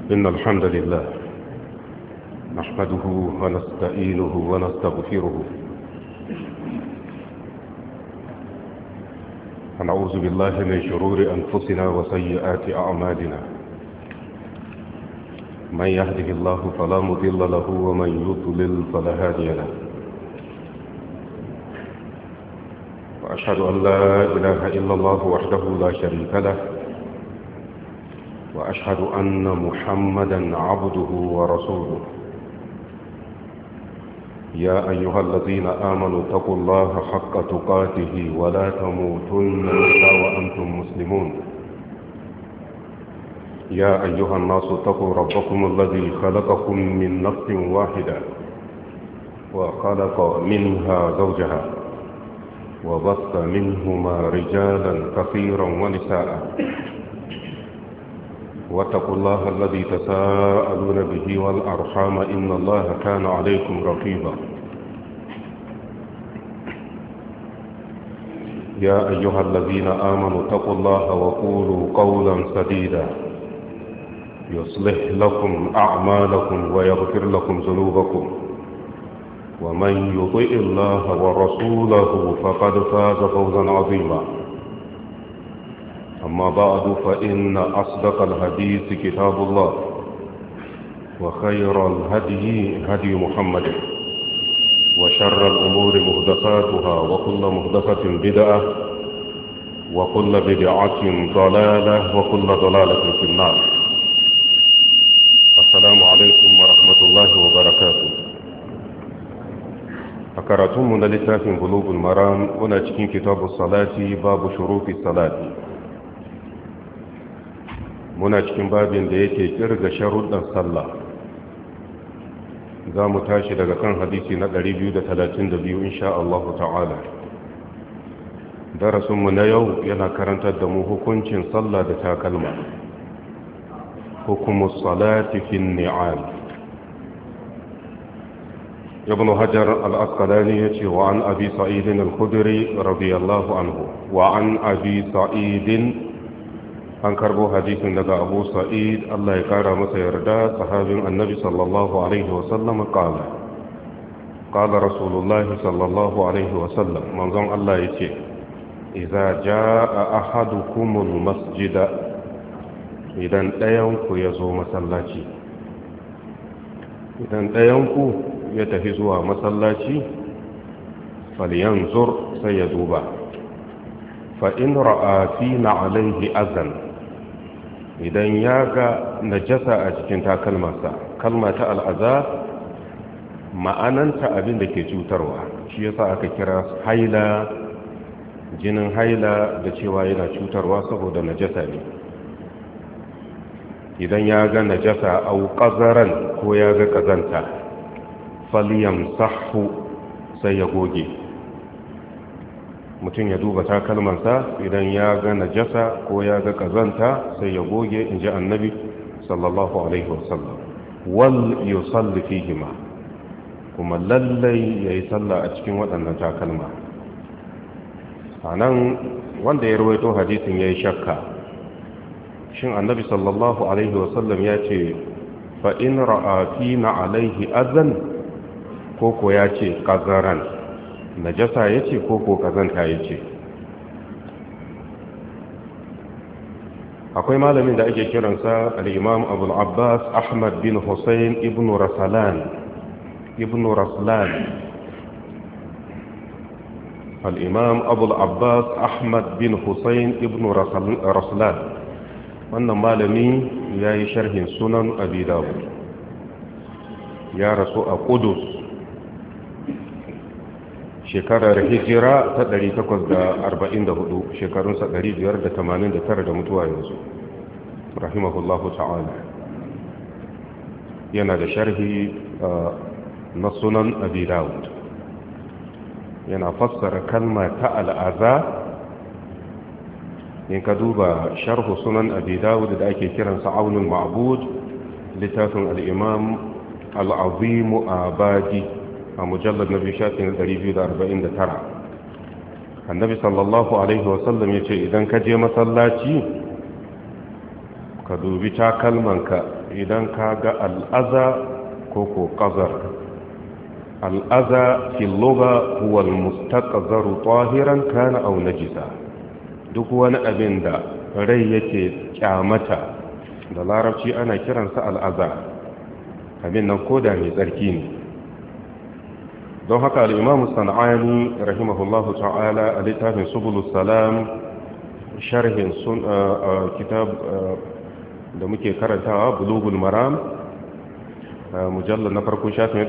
إن الحمد لله نحمده ونستعينه ونستغفره ونعوذ بالله من شرور أنفسنا وسيئات أعمالنا من يهده الله فلا مضل له ومن يضلل فلا هادي له وأشهد أن لا إله إلا الله وحده لا شريك له وأشهد أن محمدا عبده ورسوله يا أيها الذين آمنوا اتقوا الله حق تقاته ولا تموتن إلا وأنتم مسلمون يا أيها الناس اتقوا ربكم الذي خلقكم من نفس واحدة وخلق منها زوجها وبث منهما رجالا كثيرا ونساء واتقوا الله الذي تساءلون به والأرحام إن الله كان عليكم رقيبا يا أيها الذين آمنوا اتقوا الله وقولوا قولا سديدا يصلح لكم أعمالكم ويغفر لكم ذنوبكم ومن يطع الله ورسوله فقد فاز فوزا عظيما أما بعد فإن أصدق الحديث كتاب الله وخير الهدي هدي محمد وشر الأمور مهدفاتها وكل مهدفة بدعة وكل بدعة ضلالة وكل ضلالة في النار. السلام عليكم ورحمة الله وبركاته. أكرتم من لتاف قلوب المرام ونجكين كتاب الصلاة باب شروط الصلاة. muna cikin babin da yake kirga sharuɗan sallah za mu tashi daga kan hadisi na 232 insha Allah ta'ala. darasinmu na yau yana karantar da mu hukuncin sallah da takalma, hukumus salati fin ni'al. ibn hajar al-asqalani yace wa an abi sa'id al-khudri radiyallahu anhu wa an abi sa'id an karbo hadisin daga abu sa'id Allah ya kara masa yarda sahabin annabi sallallahu alaihi wasallam qala rasulullah sallallahu alaihi wasallam manzon Allah yace idza jaa ahadukumul masjida idan dayanku yazo masallaci idan dayanku ya tafi zuwa masallaci falyanzur sai ya duba fa in ra'a fina alaihi azan idan ya ga najasa a cikin takalmarsa, kalma ta al'aza ma'ananta abin da ke cutarwa, shi yasa aka kira haila, jinin haila da cewa yana cutarwa saboda najasa ne. idan ya ga najasa au ƙazaran ko ya ga ƙazanta faliyam sahu sai ya goge. mutum ya duba takalmansa idan ya ga najasa ko ya ga kazanta sai ya goge, in ji annabi sallallahu alaihi wasallam. wal yusalli fihima, kuma lallai yayi sallah a cikin waɗannan takalma. anan wanda ya rawaito hadisin yayi shakka, shin annabi sallallahu alaihi wasallam ya ce fa in ra'a fina alaihi azan ko ya ce qazaran, najasa ya ce ko kazanta ya ce. akwai malamin da ake kiransa al'imam abul abbas ahmad bin hussein ibn raslan al'imam abul abbas ahmad bin hussein ibn raslan wannan malami ya yi sharhin sunan abi dawud, ya rasu a Qudus shekarar hijira ta 844, shekarunsa 589 da mutuwa yanzu rahimahullahu ta'ala. yana da sharhi na sunan abi dawud, yana fassara kalma ta al'aza. in ka duba sharhu sunan abi dawud da ake kiransa aunul ma'bud, littafin al'imam al'azimu abadi a mujallar na bishafin 249, annabi sallallahu alaihi wasallam ya ce idan ka je masallaci ka dubi takalmanka idan ka ga al'aza ko qazar. al'aza fi lugha huwa al-mustaqzaru tahiran kana aw najisa, duk wani abin da rai yake kyamata da larabci ana kiransa al'aza, abin nan koda mai tsarki ne. don haka al'imam sana'ani rahimahullahu ta'ala a littafin subulus salam sharhin kitab da muke karantawa bulugul maram mujallar na farko shafin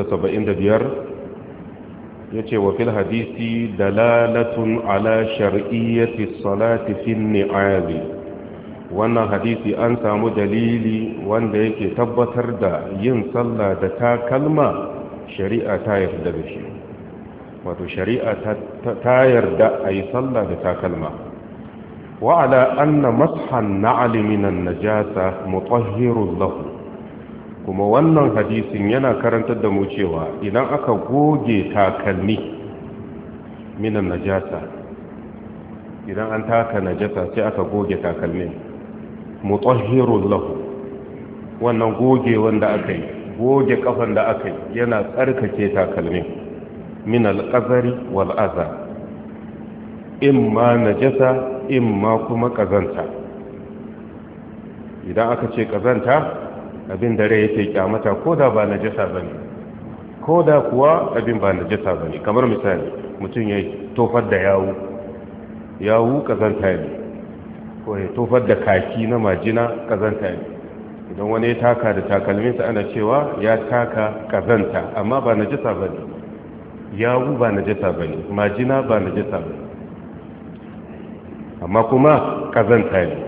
475 ya ce wa fil hadisi dalalatun ala shar'iyyati salati fin ni'ali. wannan hadisi an samu dalili wanda yake tabbatar da yin sallah da takalma shari'a ta yarda da shi, wato shari'a ta yarda a yi sallah da takalma. wa ala anna mashan na'ali minan najasa mutahhirun lahu, kuma wannan hadisin yana karantar da mu cewa idan aka goge takalmi minan najasa, idan an taka najasa sai aka goge takalmin, mutahhirun lahu, wannan goge wanda aka yi, goge kafan da aka yi yana tsarkake takalmin min alƙazari wal'aza, imma najasa imma kuma ƙazanta. idan aka ce ƙazanta, abin da rai yake kyamata ko da ba najasa ba ne, ko da kuwa abin ba najasa ba ne. kamar misali mutum ya tofar da yawu ƙazanta ne, ko ya tofar da kaki na majina ƙazanta ne. idan wani ya taka da takalminsa ana cewa ya taka kazanta, amma ba najasa ba ne, yawu ba najasa ba ne, majina ba najasa ba ne, amma kuma kazanta ne.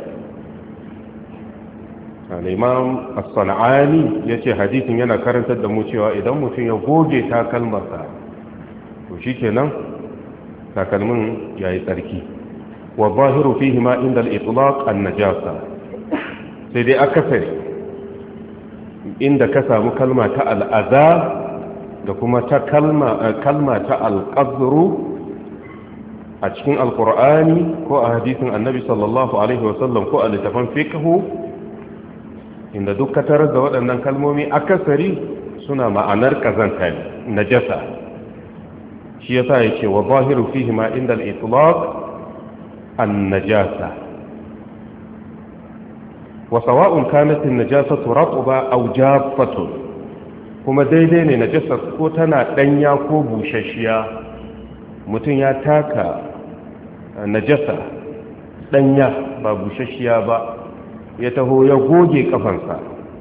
al'imam as-sana'ani ya ce hadisin yana karantar da mu cewa idan mutum ya goge takalmarsa to shi kenan takalmin ya yi tsarki. wa zahiru fihi ma inda al-itlaq an-najasa, sai dai akasari inda ka samu kalma ta al'aza da kuma ta kalma ta alƙazuru a cikin alƙur'ani ko a hadisin annabi sallallahu alaihi wasallam ko a littafin fiqhu, inda duk ka tarar da waɗannan kalmomi akasari suna ma'anar ƙazanta ne, najasa. shi yasa yake wa zahiru fihi ma inda al-itlaq an-najasa. وسواء كانت النجاسة رطبة أو جافة، kuma daidai ne najasa ko tana danya ko bushashiya. mutum ya taka najasa danya ba bushashiya ba, ya taho ya goge kafansa,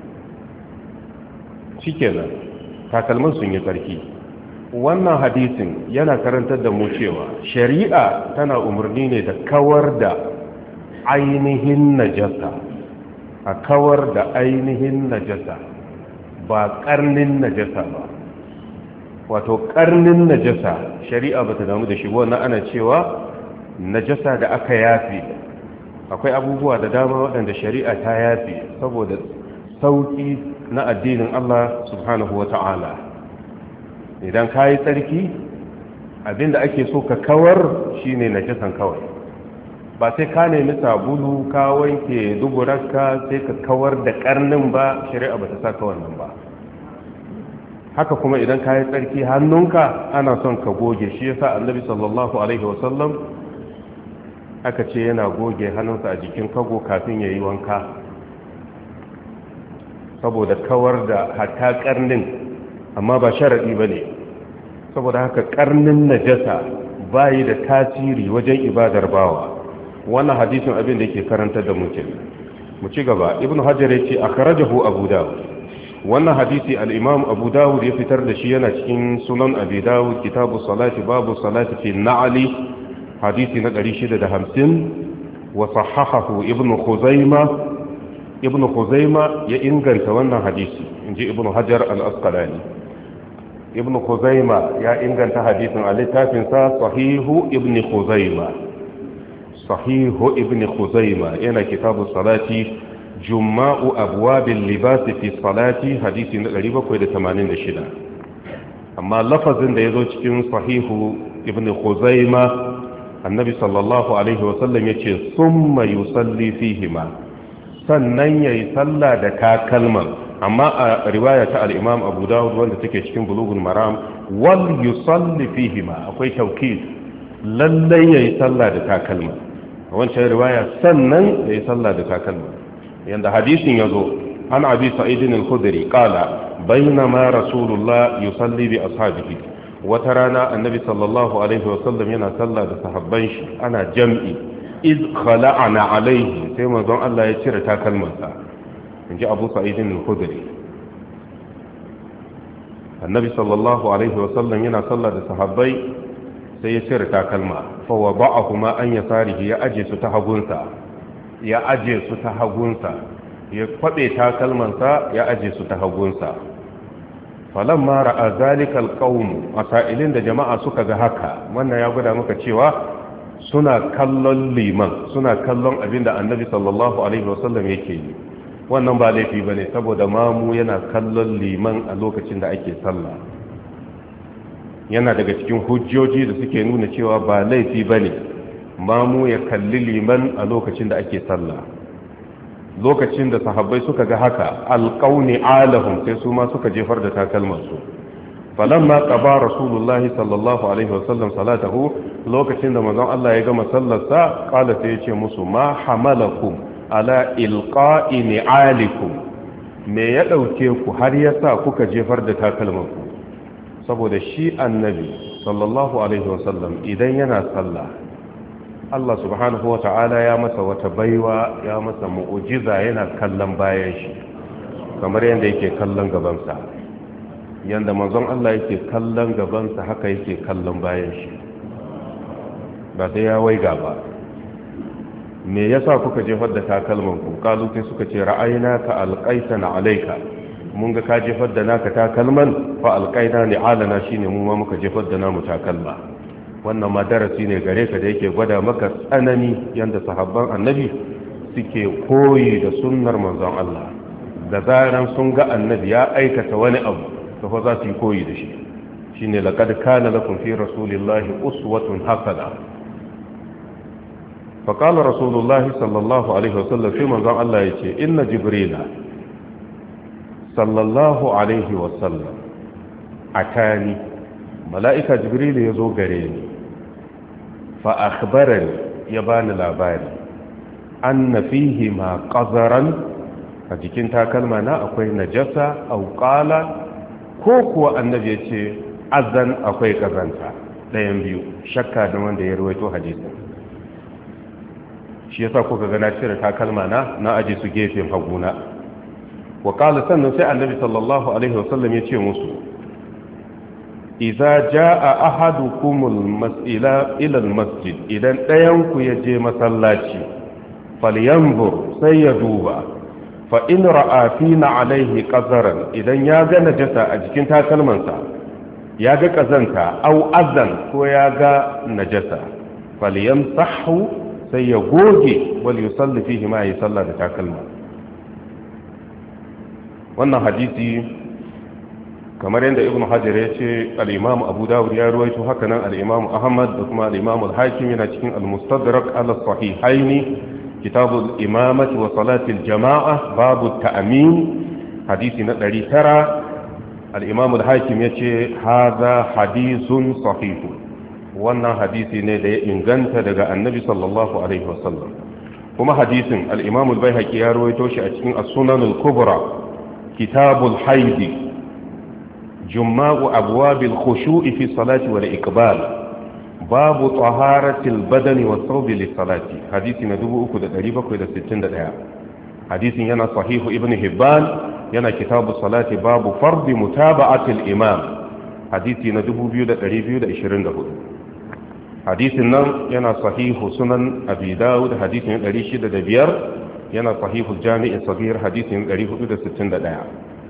shikenan takalmin sun yi tsarki. wannan hadisin yana karantar da mu cewa shari'a tana umarni ne da kawar da ainihin najasa, a kawar da ainihin najasa ba karnin najasa ba. wato karnin najasa shari'a bata damu da shi, wannan ana cewa najasa da aka yafe. akwai abubuwa da dama waɗanda shari'a ta yafe saboda sauki na addinin Allah subhanahu wata'ala. idan ka yi tsarki, abinda ake so ka kawar shine najasan kawai, ba sai ka nemi sabulu ka wanke duburarka sai ka kawar da karnin ba, shari'a ba ta saka wannan ba. haka kuma idan ka yi tsarki hannunka ana son ka goge, shi yasa annabi sallallahu alaihi wasallam aka ce yana goge hannunsa a jikin kago kafin ya yi wanka, saboda kawar da hatta karnin, amma ba sharaɗi ba ne. saboda haka karnin najasa bayi da tasiri wajen ibadar bawa. wannan hadisin abin da yake karanta da mutum. mu ci gaba. ibnu hajar yace akhrajahu abu dawud. wannan hadisi al-imam abu dawud ya fitar da shi, yana cikin sunan abi dawud kitabu salati babu salati fi na'li, hadisi na 650. wa sahahahu ibnu khuzaima ya inganta wannan hadisi, inji ibnu hajar al-asqalani. ibnu khuzaima ya inganta hadisin a littafin sa sahihu ibnu khuzaima yana kitabu salati juma'u abwabil libas fi salati, hadisi na 786. amma lafazin da yazo cikin sahihu ibnu khuzaima, annabi sallallahu alaihi wasallam yace summa yusalli fihima, sannan yayi sallah da takalman. Amma a riwaya ta al-Imam Abu Dawud wanda take cikin Bulughul Maram wal yusalli fihima akwai tawkid lallai yayi sallah da takalma. A wancan riwaya sannan yayi sallah da takalma. Yanda hadisin yazo an Abi Sa'id al-Khudri qala bainama Rasulullah yusalli bi ashabihi wata rana annabi sallallahu alaihi wasallam yana sallah da sahabban shi ana jam'i iz khala'ana alaihi sai manzon Allah ya cire takalmansa inji Abu Sa'id al-Khudri annabi sallallahu alaihi wasallam yana sallah da sahabbai sai ya cire takalma fa wada'ahuma an yasarihi ya aje su ta hagunsa ya kwabe takalmansa ya aje su ta hagunsa falamma ra'a zalikal qaum asailin da jama'a suka ga haka wannan ya gwada maka cewa suna kallon liman suna kallon abinda annabi sallallahu alaihi wasallam yake yi wannan ba laifi bane saboda mamu yana kallon liman a lokacin da ake sallah yana daga cikin hujjoji da suke nuna cewa ba laifi bane mamu ya kalli liman a lokacin da ake sallah lokacin da sahabbai suka ga haka alqauni alahum sai su ma suka jefar da takalmansu falamma qaba rasulullahi sallallahu alaihi wasallam salatahu lokacin da manzon Allah ya gama sallarsa kala sai ya ce musu ma hamalakum ala ilqa'i ni'alikum me ya dauke ku har yasa kuka jefar da takalmanku saboda shi annabi sallallahu alaihi wasallam idan yana sallah Allah subhanahu wa ta'ala ya masa wata baiwa ya masa mu'ujiza yana kallon bayan shi kamar yadda yake kallon gabansa yadda manzon Allah yake kallon gabansa haka yake kallon bayan shi ba sai ya waiga ba me yasa kuka jefar da takalman ku kalu sai suka ce ra'ayna ka alqaitana alayka mun ga ka jefar da naka takalman fa alqaina ni alana shine mu ma muka jefar da namu takalma wannan ma darasi ne gare ka da yake gwada maka tsanani yanda sahabban annabi suke koyi da sunnar manzon Allah da zaran sun ga annabi ya aikata wani abu to fa za su yi koyi da shi shine laqad kana lakum fi rasulillahi uswatun hasana fa qala rasulullahi sallallahu alaihi wasallam sai manzon Allah yace inna jibrila sallallahu alaihi wasallam atani mala'ika jibril ya zo gare ni fa akhbarani ya bani labari anna fihi ma qazaran a jikin takalma na akwai najasa aw qala ko kuwa annabi yace azan akwai kazanta dayan biyu shakka da wanda ya rawaito hadisi shi yasa kuka ga na cire takalma na aje su gefen haguna wa qala sannan sai annabi sallallahu alaihi wasallam yace musu idza jaa ahadukumul mas'ila ila almasjid idan dayanku yaje masallaci falyanzur sai ya duba fa in ra'a fina alaihi qazaran idan ya ga najasa a jikin takalmansa ya ga kazanta au azan ko ya ga najasa falyamsahu sai ya goge wal yusalli fihi ma yusalla da takalma wannan hadisi kamar yadda ibn hajar ya ce al-imam abu dawud ya ruwaito haka nan al-imam ahmad da kuma al-imam al-hakim yana cikin al-mustadrak ala sahihaini kitab al-imamati wa salati al-jama'a babu ta'min hadisi na 900 al-imam al-hakim yace hadha hadithun sahih wannan hadisi ne da ya inganta daga annabi sallallahu alaihi wasallam kuma hadisin al-imam al-baihaqi ya ruwaito shi a cikin as-sunan al-kubra kitab al-haid جماع أبواب الخشوع في الصلاة والإقبال باب طهارة البدن والثوب للصلاة حديث ندوب أكد قريبا كده 60 دقيقة حديث ينا صحيح ابن هبان ينا كتاب الصلاة باب فرض متابعة الإمام حديث ندوب بيودة قريبا 20 دقيقة حديث النم ينا صحيح سنن أبي داود حديث ندريشد دبير ينا صحيح الجامع الصغير حديث ندريبا 60 دقيقة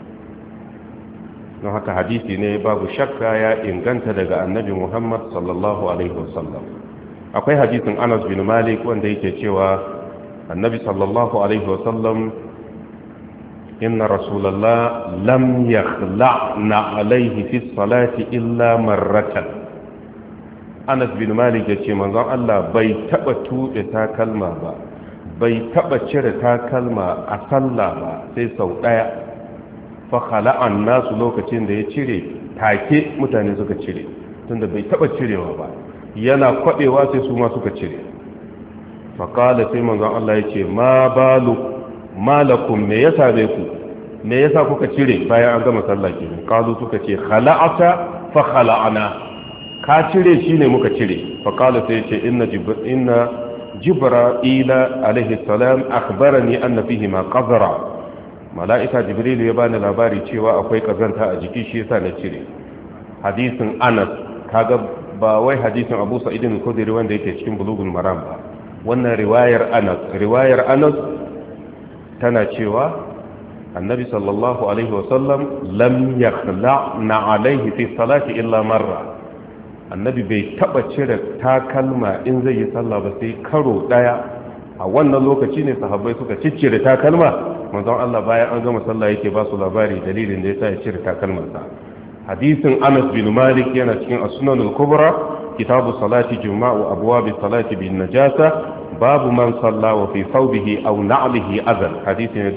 don haka hadisi ne babu shakka ya inganta daga annabi Muhammad sallallahu alaihi wasallam akwai hadisin Anas bin Malik wanda yake cewa annabi sallallahu alaihi wasallam inna rasulullah lam yakhla'na alaihi fi salati illa marratan Anas bin Malik yace manzon Allah bai taba tuɓe takalma ba bai taba cire takalma a sallah ba sai sau daya fa khala'an nasu lokacin da ya cire take mutane suka cire tunda bai taba cirewa ba yana kwadewa sai su ma suka cire fa qala sai manzon Allah yace ma balu malakum me yasa bai ku me yasa kuka cire bayan an gama sallah kenan qalu suka ce khala'ata fa khala'ana ka cire shine muka cire fa qala sai yace inna jibra'ila alaihi salam akhbarani anna fihi ma qadara mala'ika jibril ya bani labari cewa akwai kazanta a jiki shi yasa na cire hadisin Anas kaga ba wai hadisin Abu Sa'id al-Khudri wanda yake cikin Bulughul Maram ba wannan riwayar Anas tana cewa annabi sallallahu alaihi wasallam lam yakhla'na alaihi fi salati illa marra annabi bai taba cire takalma in zai yi sallah ba sai karo daya a wannan lokaci ne sahabbai suka ciccire takalma manzon Allah bayan an gama sallah yake ba su labari dalilin da yasa ya cire takalmansa hadisin Anas bin Malik yana cikin as-Sunan al-Kubra kitabu salati juma'u abwab salati bin najasa babu man salla wa fi thawbihi aw na'lihi azal hadisi ne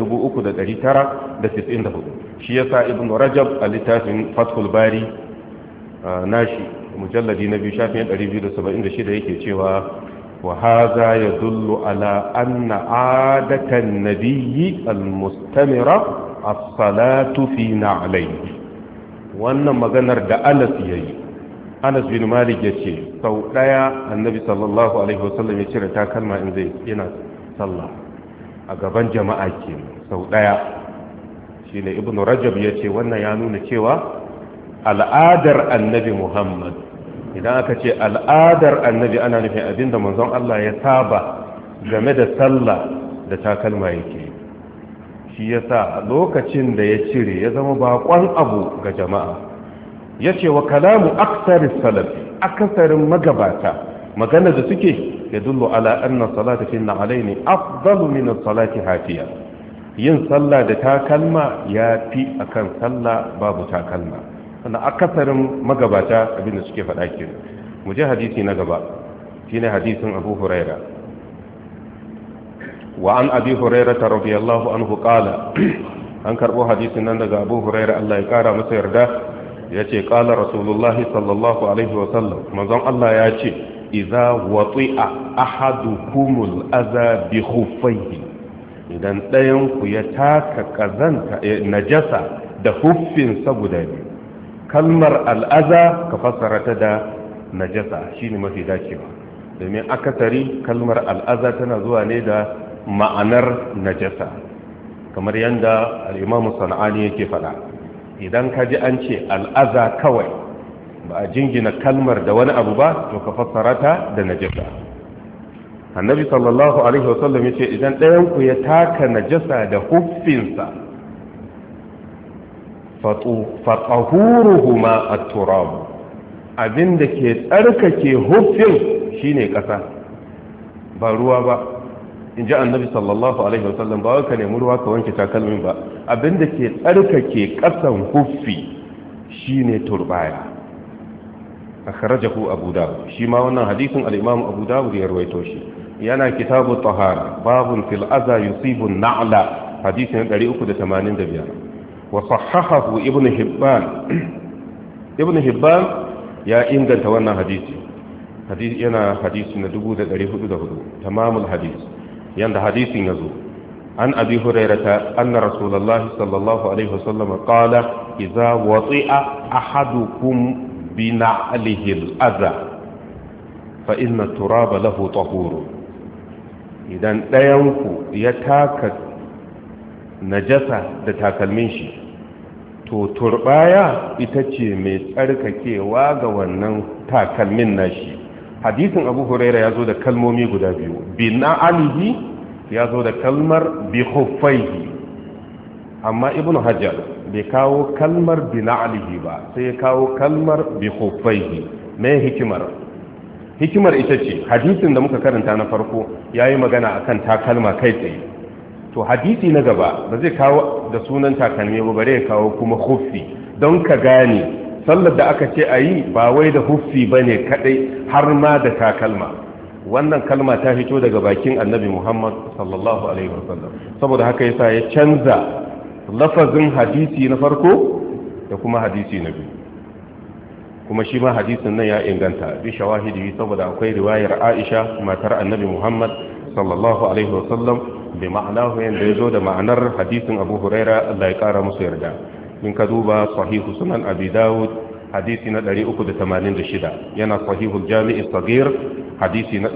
3994 shi yasa ibn Rajab a littafin Fathul Bari nashi mujalladi na 276 yake cewa wa hadha yadullu ala anna adatan nabiyyi al-mustamira as-salatu fi na'lihi wannan maganar da Anas yayi Anas bin Malik yace sau daya annabi sallallahu alaihi wasallam ya cire takalma in zai yana sallah a gaban jama'a ke sau daya shine ibnu Rajab yace wannan ya nuna cewa al'adar annabi Muhammad idan aka ce al'adar annabi ana nufin abinda manzon Allah ya saba game da sallah da takalma yake shi yasa lokacin da ya cire ya zama bakon abu ga jama'a yace wa kalamu aktsaris salaf akasarin magabata magana da suke yadullu ala anna salata fi alaini afdalu min as-salati hafiya yin sallah da takalma yafi akan sallah babu takalma wannan akasarin magabata abinda suke faɗa kenan mu je hadisi na gaba shine hadisin Abu Huraira wa an Abi Huraira radiyallahu anhu qala an karbo hadisin nan daga Abu Huraira Allah ya kara masa yarda yace qala Rasulullahi sallallahu alaihi wa sallam manzon Allah ya ce idza wati'a ahadukumul adha bi khuffaihi idan ɗayan ku ya taka kazanta najasa da huffin guda biyu kalmar al'aza ka fassara ta da najasa shine mafi dacewa domin akasari kalmar al'aza tana zuwa ne da ma'anar najasa kamar yadda al-Imam Sana'ani yake faɗa idan ka ji an ce al'aza kawai ba a jingina kalmar da wani abu ba to ka fassara ta da najasa annabi sallallahu alaihi wasallam yace idan ɗayan ku ya taka najasa da huffinsa fatahuruhuma at-turab abinda ke tsarkake huffin shine ƙasa ba ruwa ba inji annabi sallallahu alaihi wasallam ba ka nemi ruwa ka wanke takalmin ba abinda ke tsarkake ƙasan huffi shine turbaya akhrajahu abu dawud shi ma wannan hadisin al-imam abu dawud ya rawaito shi yana kitabu tahara babun fil adha yusibu an-na'la hadisin 385 وصححه ابن حبان يا inganta wannan hadisi yana hadisi na 1404 tamamul hadis yanda hadisin yazo an abi hurairata anna rasulullahi sallallahu alaihi wasallam qala idza wati'a ahadukum bi na'lihi al-adha fa inna turaba lahu tahur idan dayanku ya taka najasa da takalmin shi to turbaya ita ce mai tsarkakewa ga wannan takalmin nashi hadisin abu huraira ya zo da kalmomi guda biyu bi na'alihi ya zo da kalmar bi khuffaihi amma ibnu hajar bai kawo kalmar bi na'alihi ba sai ya kawo kalmar bi khuffaihi me hikimar ita ce hadisin da muka karanta na farko yayi magana akan takalma kai tsaye to hadisi na gaba ba zai kawo da sunan takalmi ba bare ya kawo kuma huffi don ka gane sallar da aka ce a yi ba wai da huffi ba ne kadai har ma da takalma wannan kalma ta fito daga bakin annabi Muhammad sallallahu alaihi wasallam saboda haka yasa ya canza lafazin hadisi na farko da kuma hadisi na biyu kuma shi ma hadisin nan ya inganta bi shawahidi saboda akwai riwayar Aisha matar annabi Muhammad sallallahu alaihi wasallam bi ma'anahu yanda yazo da ma'anar hadisin Abu Huraira Allah ya kara musu yarda in ka duba sahihu sunan Abi Dawud hadisi na 386 yana sahihul Jami' as-Saghir hadisi na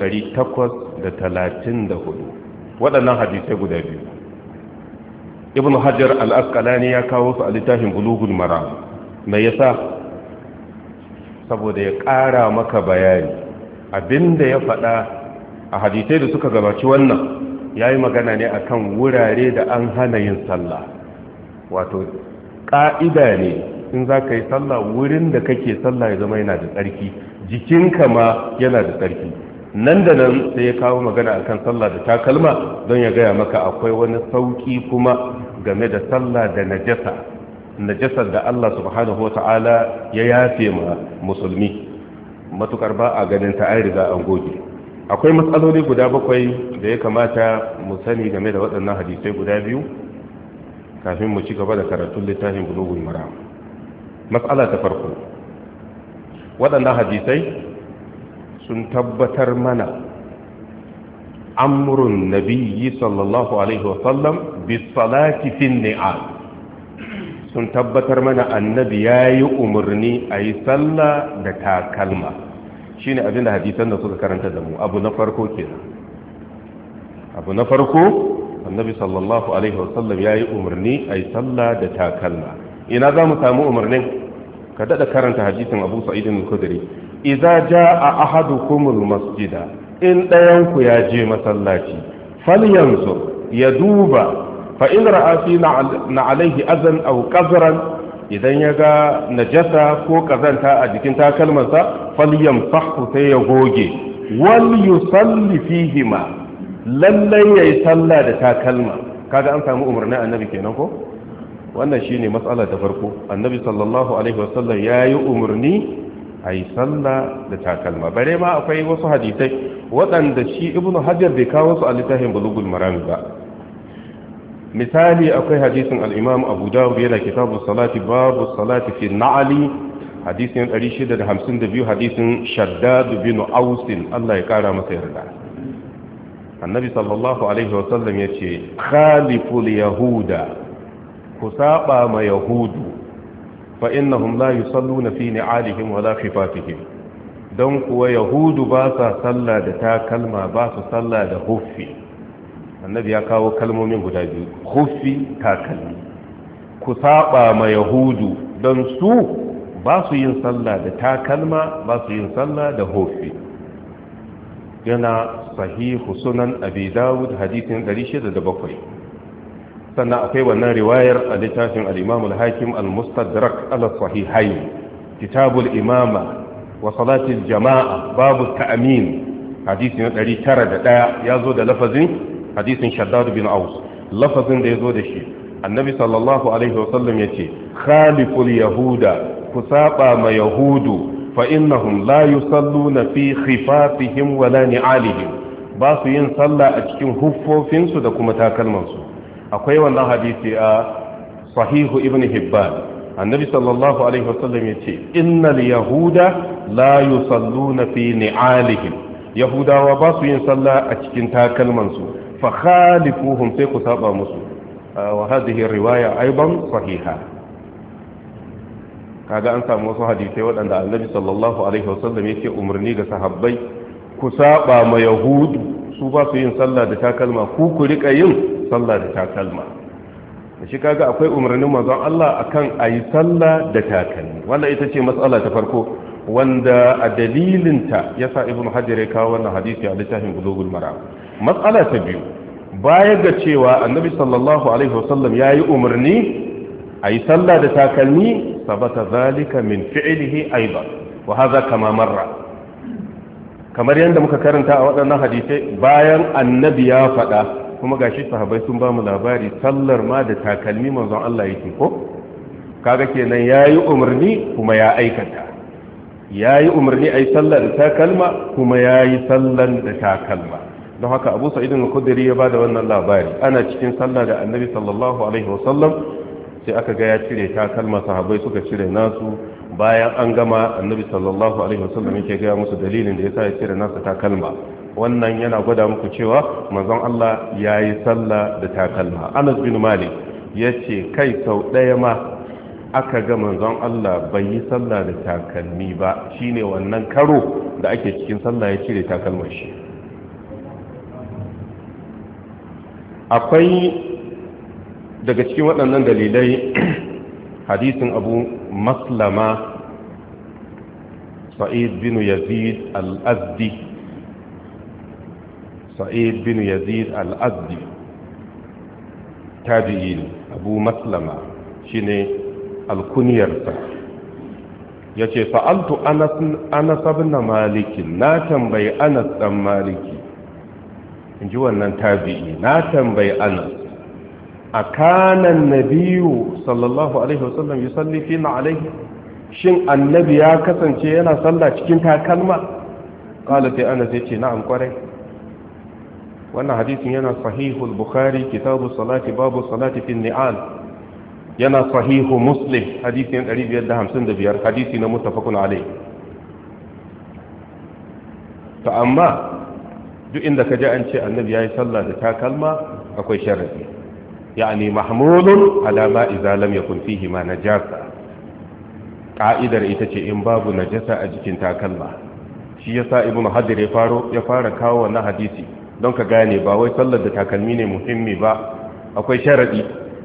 834 waɗannan hadisai guda biyu Ibn Hajar al-Asqalani ya kawo su a littafin Bulughul Maram me yasa saboda ya ƙara maka bayani abinda ya faɗa a hadisai da suka gabaci wannan ya yi magana ne akan wurare da an hana yin sallah wato ƙa'ida ne in za ka yi sallah wurin da kake sallah ya zama yana da tsarki jikinka ma yana da tsarki nan da nan sai ya kawo magana akan sallah da takalma don ya gaya maka akwai wani sauƙi kuma game da sallah da najasar da Allah subhanahu wa ta'ala ya yafe ma musulmi matukar ba a ganin ta an riga an goge akwai matsaloli guda 7 da ya kamata mu sani game da waɗannan hadisai guda biyu kafin mu ci gaba da karatun littafin Bulughul Maram matsala ta farko waɗannan hadisai sun tabbatar mana amrun nabiyyi sallallahu alaihi wasallam bis salati fin ni'am sun tabbatar mana annabi yayi umarni ayi sallah da takalma shine abin da hadisan da suka karanta da mu abu na farko kenan abu na farko annabi sallallahu alaihi wasallam yayi umarni ayi sallah da takalma ina zamu samu umarnin ka dada karanta hadisin Abu Sa'id al-Khudri idza jaa ahadukumul masjida in dayan ku ya je masallaci falyanzur ya duba fa in ra'a fi na alaihi azan aw qazran idan ya ga najasa ko kazanta a jikin takalmansa falyamsahu sai ya goge wal yusalli fihima lallai yayi sallah da takalma kaga an samu umarnin annabi kenan ko wannan shine matsala ta farko annabi sallallahu alaihi wasallam yayi umarni ayi sallah da takalma bare ma akwai wasu hadisai waɗanda shi ibnu hajar bai kawo su a littafin bulughul maram ba misali akwai hadisin al-imam abu dawud yana kitabus salati babu salati fi na'ali hadisin 652 hadisin shaddad bin aus Allah ya kara masa yarda annabi sallallahu alaihi wasallam yace khaliful yahuda ku saba ma yahudu fa innahum la yusalluna fi ni'alihim wala khifatihim don kuwa yahudu ba sa sallah da takalma ba su sallah da huffi annabi ya kawo kalmomin guda biyu huffi takalmi ku saba ma yahudu don su ba su yin sallah da takalma ba su yin sallah da huffi yana sahihu sunan abi dawud hadisin 607 sannan akwai wannan riwayar a littafin al-imam al-hakim al-mustadrak ala sahihayn kitabul imama wa salatil jama'a babu ta'min hadisin 901 yazo da lafazin hadisin shaddad bin aus lafazin da yazo da shi annabi sallallahu alaihi wasallam yace khaliful yahuda ku saba ma yahudu fa innahum la yusalluna fi khifatihim wala ni'alihim ba su yin sallah a cikin huffofinsu da kuma takalmansu akwai wannan hadisi a sahihu ibn hibban annabi sallallahu alaihi wasallam yace innal yahuda la yusalluna fi ni'alihim yahudawa ba su yin sallah a cikin takalmansu fa khalifuhum sai ku saba musu wa hadhihi riwaya aidan sahiha kaga an samu wasu hadisai waɗanda annabi sallallahu alaihi wasallam yake umarni ga sahabbai ku saba ma yahudu su ba su yin sallah da takalma ku rika yin sallah da takalma shi kaga akwai umarnin manzon Allah akan ayi sallah da takalmi wannan ita ce matsala ta farko wanda a dalilinta yasa ibnu hajar ya kawo wannan hadisi a littafin bulughul maram matsala ta biyu baya ga cewa annabi sallallahu alaihi wasallam yayi umarni ayi sallah da takalmi sabata zalika min fi'lihi aidan wa hadha kama marra kamar yadda muka karanta a waɗannan hadisai bayan annabi ya faɗa kuma gashi sahabbai sun ba mu labari sallar ma da takalmi manzon Allah yake ko kaga kenan yayi umarni kuma ya aikata yayi umarni ayi sallah da takalma kuma yayi sallan da takalma. don haka Abu Sa'id al-Khudri ya bada wannan labari ana cikin sallah da Annabi sallallahu alaihi wasallam sai aka ga ya cire takalma, sahabbai suka cire nasu. Bayan an gama Annabi sallallahu alaihi wasallam yake ga musu dalilin da yasa ya cire nasu takalma. Wannan yana gwada muku cewa manzon Allah yayi sallah da takalma. Anas bin Malik yace kai sau daya ma aka ga manzon Allah bai yi sallah da takalmi ba, shine wannan karo da ake cikin sallah ya cire takalmar shi. Akwai daga cikin waɗannan dalilai hadisin Abu Maslama Sa'id bin Yazid al-Azdi. Sa'id bin Yazid al-Azdi tabi'in. Abu Maslama shine alkuniyarsa. yace sa'altu Anas ibn Malik, na tambayi Anas dan Maliki, inji wannan tabi'i, na tambayi Anas, akana an-nabiyyu sallallahu alaihi wasallam yusalli fina alaihi, shin annabi ya kasance yana sallah cikin takalma? Qala sai Anas yace na'am, kwarai. Wannan hadisin yana sahihul Bukhari kitabu salati babu salati fi ni'al, yana sahihu Muslim hadisin 555, hadisi na muttafaqun alayh. To amma duk inda ka ji an ce annabi yayi sallah da takalma akwai sharadi, yani mahmulun ala ma idza lam yakun fihi ma najasa. Ka'idar ita ce in babu najasa a jikin takalma. Shi yasa Ibn Hajar ya fara kawo wannan hadisi don ka gane ba wai sallar da takalmi ne muhimmi ba, akwai sharadi.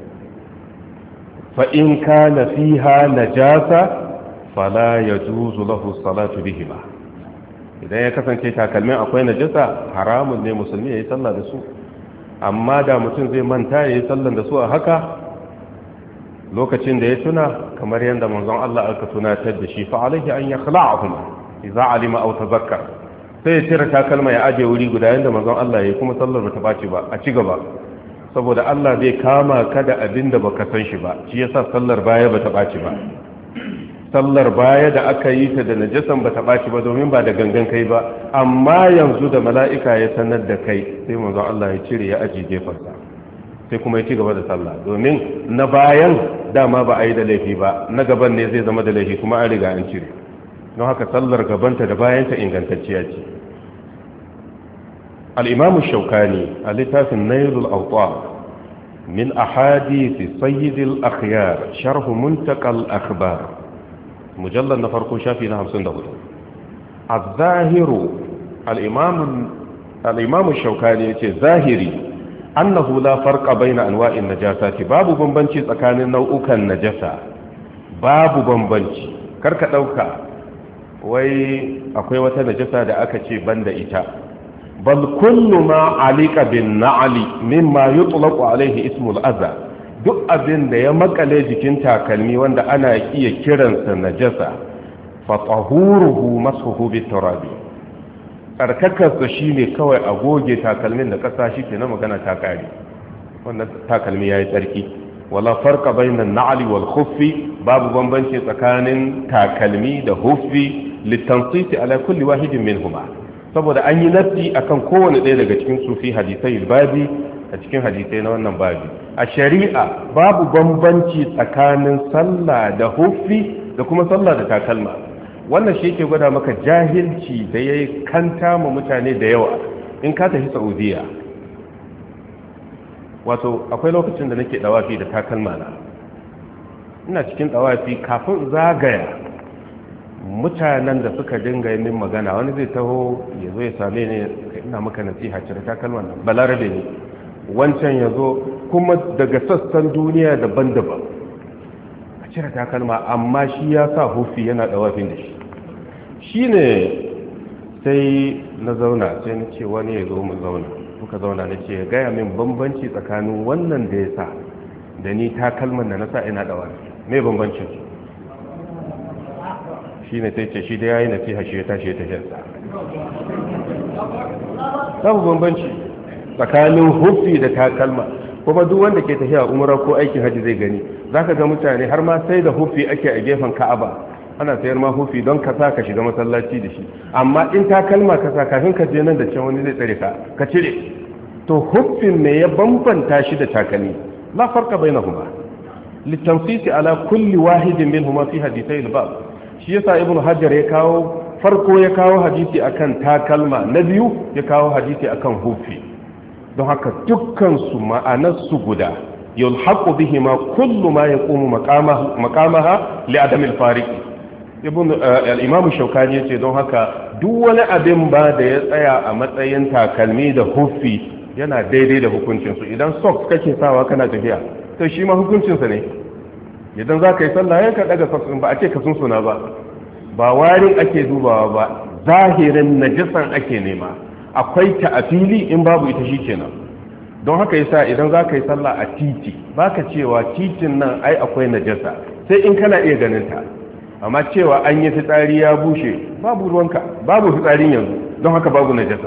fa in kana fiha najasa fala yajuzu lahu salatu bihima. Idan ya kasance takalmin akwai najasa, haramun ne musulmi yayi sallah da su. Amma da mutum zai manta yayi sallar da su a haka, lokacin da ya tuna, kamar yadda manzon Allah aka tunatar da shi, fa alaihi an yakhla'ahum idza alima aw tazakkara. Sai ya cire takalma ya aje wuri guda yanda manzon Allah yayi, kuma sallar bata baci ba, a ci gaba. Saboda Allah zai kama ka da abinda baka san shi ba, shi yasa sallar baya bata baci ba. Sallar baya da aka yi ta da najasan bata baci ba domin ba da gangan kai ba, amma yanzu da mala'ika ya sanar da kai, sai manzon Allah ya cire ya aje gefansa. Sai kuma ya ci gaba da sallah, domin na bayan dama ba a yi da laifi ba, na gaban ne zai zama da laifi, kuma an riga an cire. Don haka sallar gabanta da bayanta ingantacciya ce. al-imam shaukani a littafin nailul awtar min ahadith sayyid al-akhyar sharh muntaqa al-akhbar mujallad na farko shafi na 54. az-zahiru al-imam shaukani yace zahiri annahu la farqa baina anwa'in najasati, babu bambanci tsakanin nau'ukan najasa, babu bambanci. Karka dauka wai akwai wata najasa da aka ce banda ita, bal kullu ma alika bin na'li mimma yutlaqu alayhi ismul adha, duk abin da ya makale jikin takalmi wanda ana iya kiransa najasa, fa tahuruhu mashuhu bit turabi, tsarkakarsa shine kawai a goge takalmin da kasa, shi ke na magana ta kare, wannan takalmi yayi tsarki. wala farqa bainan na'li wal khuffi, babu bambanci tsakanin takalmi da huffi litansisi ala kulli wahidin minhuma, saboda an yi nafsi akan kowane ɗaya daga cikin sufi hadisai babi, a cikin hadisai na wannan babi. A shari'a babu bambanci tsakanin sallah da huffi da kuma sallah da takalma. Wannan shi yake gwada maka jahilci da yayi kanta ma mutane da yawa. In ka tafi Saudiya, wato akwai lokacin da nake dawafi da takalma na, ina cikin dawafi kafin zagaya, mutanen da suka dinga yin magana, wani zai taho ya zo ya same ni, ina maka nasiha cire takalman nan, balarabe ne, wancan ya zo kuma daga sassan duniya daban-daban, a cire takalma, amma shi ya sa hufi yana dawafin da shi. Shi ne sai na zauna, sai na ce wani ya zo mu zauna, muka zauna, na ce ya gaya min bambanci tsakanin wannan da ya sa da ni takalman da na sa ina dawafi, mai bambancin su? Shi ne sai ce shi da ya yi nasiha, shi ya tashi ya tashi sa. Babu bambanci tsakanin hufi da takalma, kuma duk wanda ke tafiya umra ko aikin haji zai gani, zaka ga mutane har ma sai da hufi ake a gefen Ka'aba, ana sayar ma hufi don ka sa ka shiga masallaci da shi, amma in takalma ka sa kafin ka je nan da can wani zai tsare ka cire. to hufin me ya bambanta shi da takalmi? la farqa bainahuma litanfisi ala kulli wahidin minhuma fi hadithai al-bab. shi yasa ibnu hajar ya kawo farko ya kawo hadisi akan takalma, na biyu ya kawo hadisi akan hufi. don haka dukkan su ma'anar su guda, yulhaqu bihima kullu ma yaqumu maqamaha li adam al-fariq. al-imam shaukani yace don haka duk wani abin ba da ya tsaya a matsayin takalmi da hufi yana daidai da hukuncin su. idan socks kake sawa kana tafiya, to shi ma hukuncin sa ne. idan zaka yi sallah ya ka daga socks ba a ce ka sunsuna ba warin ake dubawa ba, zahirin najisan ake nema. akwai ta a fili, in babu ita shikenan. don haka yasa idan za ka yi sallah a titi baka cewa titin nan ai akwai najasa sai in kana iya ganin ta, amma cewa an yi fitsari ya bushe babu ruwanka, babu fitsarin yanzu, don haka babu najasa.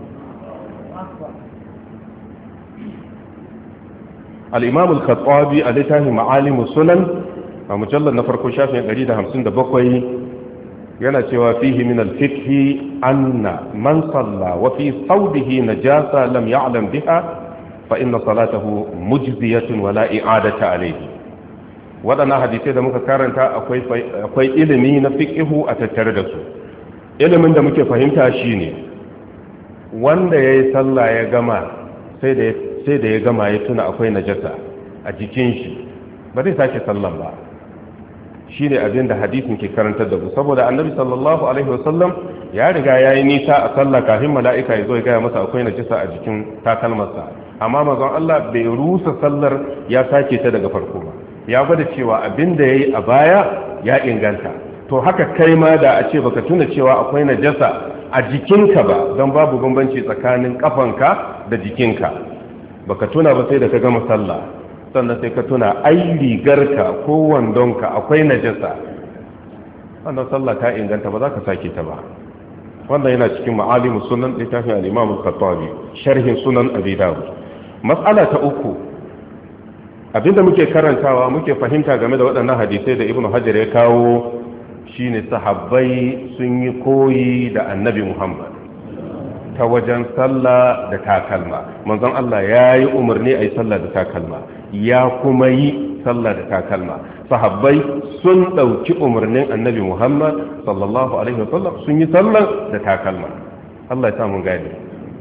al-imam al-khattabi a littafin ma'alim sunan a mujallar na farko shafin 157 yana cewa fihi min al-fiqh anna man salla wa fi thawbihi najasa lam ya'lam biha fa inna salatahu mujziyatun wa la i'adata alayhi. wadannan hadisai da muka karanta akwai ilimi na fiqhu a tattare da su. ilimin da muke fahimta shine wanda yayi sallah ya gama sai da ya gama ya tuna akwai najasa a jikin shi, ba zai sake sallan ba. shine abin da hadisin ke karantar da mu, saboda annabi sallallahu alaihi wasallam ya riga yayi nisa a sallah kafin mala'ika ya zo ya gaya masa akwai najasa a jikin takalmarsa, amma manzon Allah bai rusa sallar ya sake ta daga farko ba. ya gwada cewa abin da yayi a baya ya inganta. to haka kai ma da a ce baka tuna cewa akwai najasa a jikinka ba, don babu bambanci tsakanin kafanka da jikinka, baka tuna ba sai da ka gama sallah, sannan sai ka tuna ai rigarka ko wandonka akwai najasa, wannan sallah ta inganta, ba za ka sake ta ba. wannan yana cikin ma'alimu sunan littafin al-imam al-khattabi sharhin sunan abi dawud. mas'ala ta uku, abinda muke karantawa muke fahimta game da waɗannan hadisai da ibnu hajar ya kawo shine sahabbai sun yi koyi da annabi muhammad ta wajen sallah da takalma. manzon Allah ya yi umarni a yi sallah da takalma, ya kuma yi sallah da takalma. sahabbai sun ɗauki umarnin annabi Muhammad sallallahu alaihi wasallam sun yi sallah da takalma. Allah ya samu gani.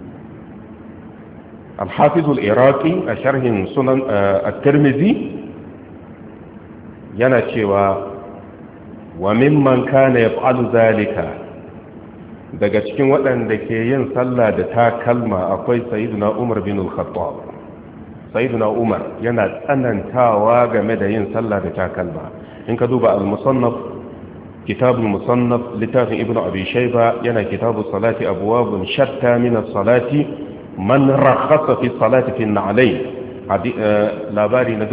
al-hafiz al-iraqi a sharhin sunan at-tirmidhi yana cewa wa mimman kana yaf'alu zalika, daga cikin waɗanda ke yin sallah da takalma akwai sayyiduna Umar bin al-Khattab. sayyiduna Umar yana tsanantawa game da yin sallah da takalma. in ka duba al-musannaf, kitabul musannaf littafin ibnu abi shayba yana kitabus salati abwabun shatta min as-salati man rakhasa fi salati fi an-na'layn, labari na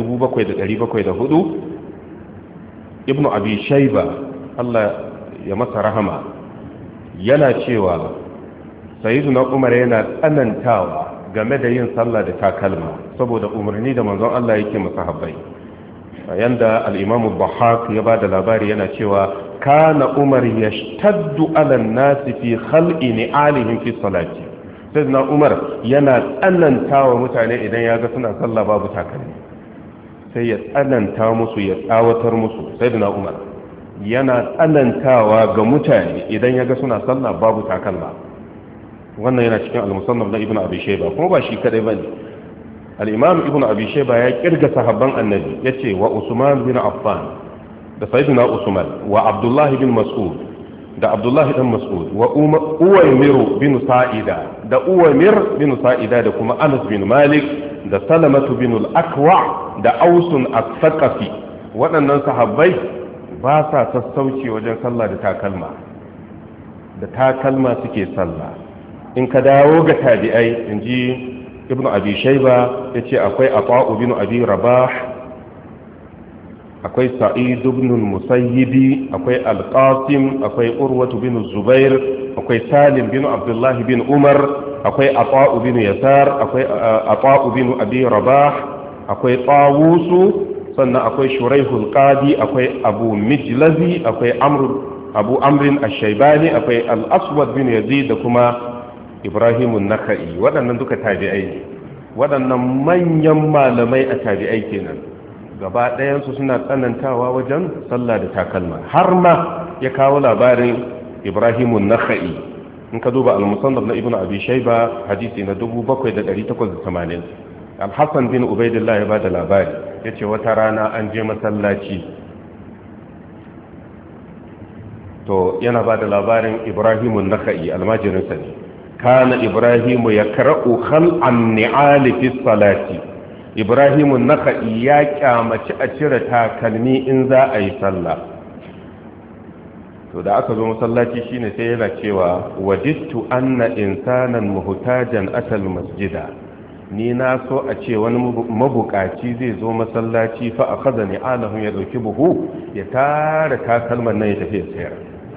7704. ibnu abi shayba Allah ya masa rahama yana cewa sayyiduna Umar yana tsanantawa game da yin sallah da takalma saboda umarni da manzon Allah yake masahabbai. yanda al-imam al-Bahaq ya bada labari yana cewa kana Umar yashtaddu ala an-nas fi khal'i ni'alihim fi salati. sayyiduna Umar yana tsanantawa mutane idan ya ga suna sallah babu takalmi, sai ya tsananta musu, ya tsawatar musu. sayyiduna Umar yana tsanantawa ga mutane idan ya ga suna sallah babu takalma. wannan yana cikin al-musannaf na ibnu abi shayba, kuma ba shi kadai bane. al-imam ibnu abi shayba ya kirga sahabban annabi yace wa usman bin affan da sayyidina usman wa abdullah bin mas'ud da abdullah bin mas'ud wa uwaymir bin sa'ida da uwaymir bin sa'ida da kuma anas bin malik da salamatu bin al-akwa da ausun as-saqafi. waɗannan sahabbai ba sa sassauci wajen sallah da takalma suke sallah. in ka dawo ga tabi'ai, in ji ibnu abi shayba yace akwai ata'u bin abi rabah, akwai sa'id ibn al-musayyib, akwai al-qasim, akwai urwatu bin zubair, akwai salim bin abdullah bin umar, akwai ata'u bin yasar, akwai ata'u bin abi rabah, akwai tawusu, sannan akwai shuraihul qadi akwai abu mijlazi akwai abu amrin ash-shaybani akwai al-aswad bin yazid da kuma ibrahimun nakhai waɗannan duka tabi'ai ne waɗannan manyan malamai a tabi'ai kenan gaba ɗayansu suna tsanantawa wajen sallah da takalma har ma ya kawo labarin ibrahimun nakhai in ka duba al-musannaf na ibnu abi shayba hadisi na 7880 al-hasan bin ubaidillah ya bada labari yace wata rana an je masallaci to yana bada labarin ibrahimun nakhai almajirinsa ne kana ibrahimu yakra'u khal'an ni'ali fi salati ibrahimun nakhai ya kyamaci a cire takalmi in za a yi sallah to da aka zo masallaci shine sai yana cewa wajidtu anna insanan muhtajan atal masjida ni na so a ce wani mabukaci zai zo masallaci fa akhadha alahum ya dauki buhu ya tara takalman nan ya tafi sayar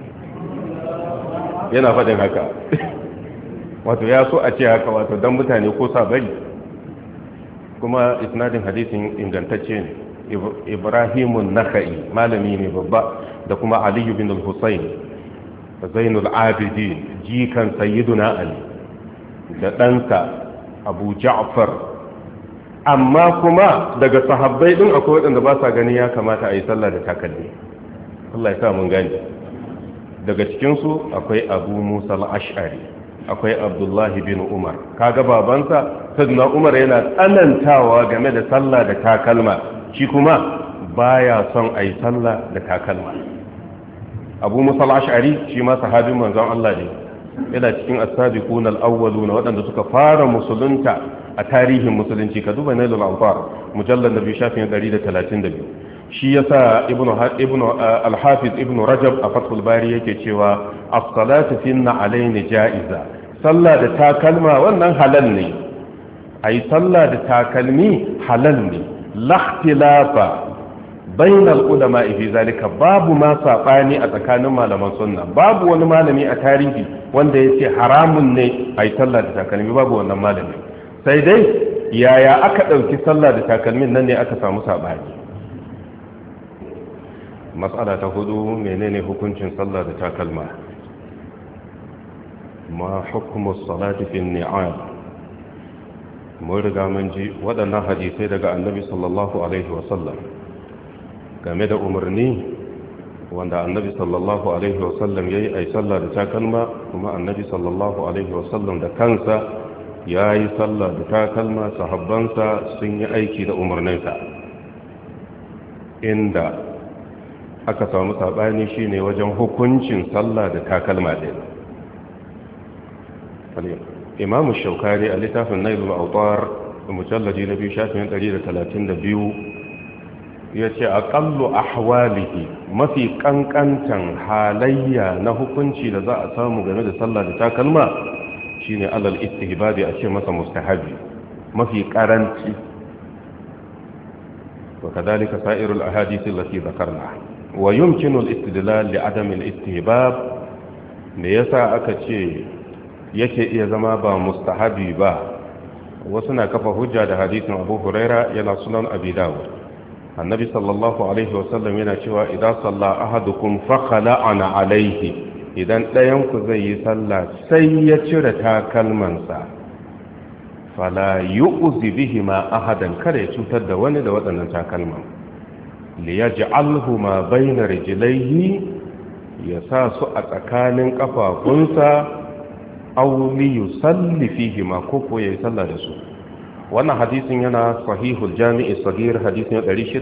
yana fadin haka wato ya so a ce haka wato dan mutane ko sa bari kuma isnadin hadisin ingantacce ne ibrahimun nakhai malami ne babba da kuma Ali bin al-Husayn Zainul Abidin jikan sayyiduna Ali da ɗansa Abu Ja'far amma kuma daga sahabbai din akwai waɗanda ba sa ganin ya kamata a yi sallah da takalmi Allah ya sa mun gani daga cikin su akwai Abu Musa al-Ash'ari akwai Abdullah bin Umar kaga babansa sayyidina Umar yana tsanantawa game da sallah da takalma shi kuma baya son a yi sallah da takalma abu musa al-ash'ari shi ma sahabin manzon Allah ne yana cikin as-sabiqun al-awwaluna waɗanda suka fara musulunta a tarihin musulunci ka duba nailul anfar mujallad nabi shafin 132 shi yasa ibnu al-hafiz ibnu rajab a fathul bari yake cewa as-salatu finna alaini ja'iza sallah da takalma wannan halal ne ayi sallah da takalmi halal ne la ikhtilafa bainal ulama fi zalika babu ma sabani a tsakanin malaman sunna babu wani malami a tarihi wanda yace haramun ne ai sallah da takalmi babu wannan malami sai dai yaya aka dauki sallah da takalmin nan ne aka samu sabani mas'ala ta hudu menene hukuncin sallah da takalma ma hukmu salati fi ni'al mun riga mun ji waɗannan hadisai daga annabi sallallahu alaihi wasallam game da umarni wanda annabi sallallahu alaihi wasallam ya yi a yi sallah da takalma kuma annabi sallallahu alaihi wasallam da kansa ya yi sallah da takalma sahabbansa sun yi aiki da umarninsa inda aka samu saɓani shine wajen hukuncin sallah da takalma ɗin imamu shaukari a littafin nailul autar mujallaji na biyu shafin 132 ya ce aƙallu ahwalihi mafi ƙanƙantan halayya na hukunci da za a samu game da sallah da takalma shine alal istihbabi a ce masa mustahabi mafi ƙaranci wa kadhalika sa'irul ahadith allati dhakarna wa yumkinu al-istidlal li adam al-istihbab me yasa aka ce yake iya zama ba mustahabi ba wasu na kafa hujja da hadisin Abu Huraira yana sunan Abi Dawud annabi sallallahu alaihi wasallam yana cewa idan salla ahadukum fa khala'ana alaihi idan ɗayan ku zai yi sallah sai ya cire takalmansa fala yu'zi bihi ma ahadan kada ya cutar da wani da waɗannan takalman li yaj'alhu ma bayna rijlaihi ya sa su a tsakanin kafafunsa aw li yusalli fihi ma ko yayi sallah da su wannan hadisin yana sahihul jami'i sagir hadisin 643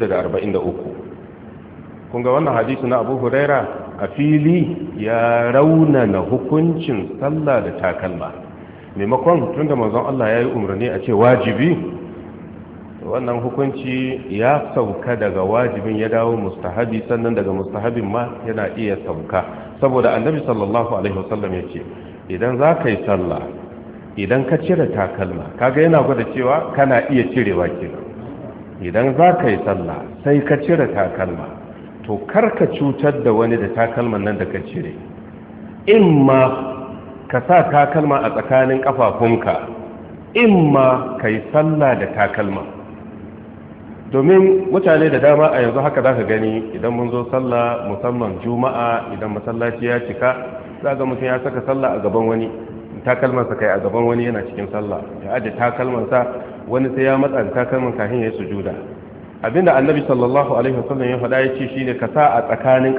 kun ga wannan hadisi na Abu Huraira a fili ya raunana hukuncin sallah da takalma maimakon tunda manzon Allah ya yi umarni a ce wajibi wannan hukunci ya sauka daga wajibin ya dawo mustahabi sannan daga mustahabin ma yana iya sauka saboda annabi sallallahu alaihi wasallam ya ce idan za ka yi sallah idan ka cire takalma kaga yana gwada cewa kana iya cirewa kenan idan za ka yi sallah sai ka cire takalma to karka cutar da wani da takalman nan da ka cire imma ka sa takalma a tsakanin kafafunka imma ka yi sallah da takalma domin mutane da dama a yanzu haka zaka gani idan mun zo sallah musamman juma'a idan masallaci ya cika za ga mutum ya saka sallah a gaban wani, takalmansa kai a gaban wani yana cikin sallah ya aje takalmansa, wani sai ya matsa da takalman kafin ya yi sujuda. Abinda annabi sallallahu alaihi wasallam ya faɗa yace shine ka sa a tsakanin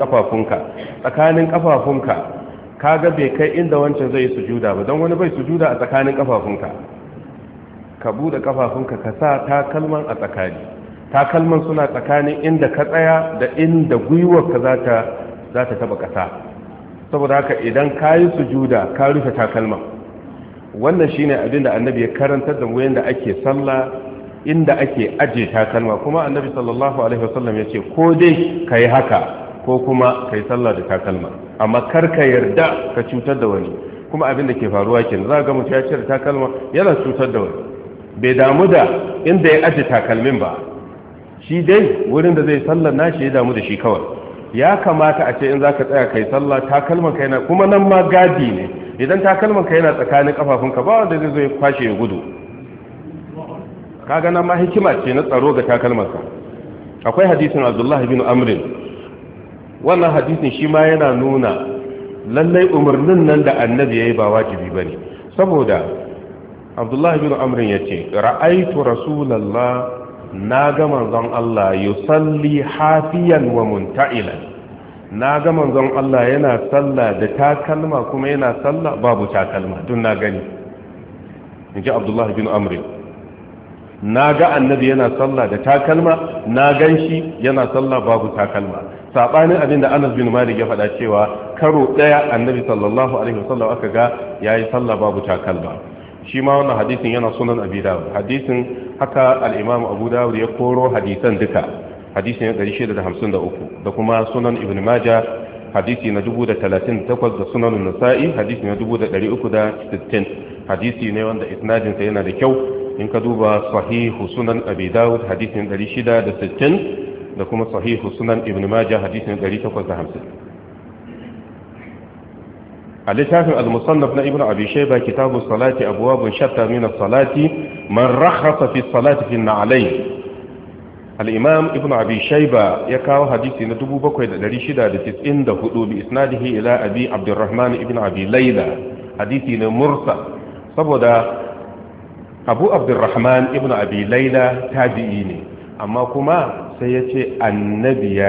kafafunka kaga bai kai inda wancan zai yi sujuda ba, don wani bai sujuda a tsakanin kafafunka. Ka bude kafafunka ka sa takalman a tsakani, takalman suna tsakanin inda ka tsaya da inda gwiwarka za ta taba kasa. Saboda haka idan ka yi sujuda ka rufe takalman. Wannan shine abinda annabi ya karantar da mu yanda ake sallah, inda ake aje takalma. Kuma annabi sallallahu alaihi wasallam ya ce ko dai kai haka ko kuma kai sallah da takalma, amma kar ka yarda ka cutar da wani. Kuma abinda ke faruwa kenan, za ga mutum ya cire takalma yana cutar da wani, bai damu da inda ya aje takalmin ba, shi dai wurin da zai sallar nashi ya damu da shi kawai. Ya kamata a ce in za ka tsaya kai sallah takalman ka yana, kuma nan ma gadi ne, idan takalman ka yana tsakanin kafafunka ba wanda zai zo ya kwashe ya gudu. Kaga nan ma hikima ce na tsaro ga takalman ka. Akwai hadisin Abdullah bin Amr, wannan hadisin shi ma yana nuna lallai umarnin nan da annabi yayi ba wajibi bane, saboda Abdullah bin Amr yace ra'aytu rasulullah, na ga manzon Allah yusalli hafiyan wa munta'ilan, na ga manzon Allah yana sallah da takalma kuma yana sallah babu takalma, dun na gani. Inji Abdullah bin Amr, na ga annabi yana sallah da takalma, na ganshi yana sallah babu takalma. Sabanin abin da Anas bin Malik ya faɗa cewa karo ɗaya annabi sallallahu alaihi wasallam aka ga yayi sallah babu takalma. Shi ma wannan hadisin yana sunan Abi Dawud. Hadisin haka al-Imam Abu Dawud ya koro hadisan duka. Hadisin 653 da kuma sunan Ibn Majah hadisi na 1038 da sunan Nasa'i hadisi na 1360. Hadisi ne wanda isnadin sa yana da kyau. In ka duba sahihu sunan Abi Dawud hadisin 660 da kuma sahihu sunan Ibn Majah hadisin 850. a littafin al-musannaf na ibnu abi shayba kitabu salati abwabun shatta min as-salati man rakhasa fi as-salati fi an-na'layn. al-imam ibnu abi shayba ya kawo hadisi na 7694 bi isnadihi ila abi abdurrahman ibnu abi layla, hadisi ne mursal saboda abu abdurrahman ibnu abi layla tabi'i ne, amma kuma sai ya ce annabi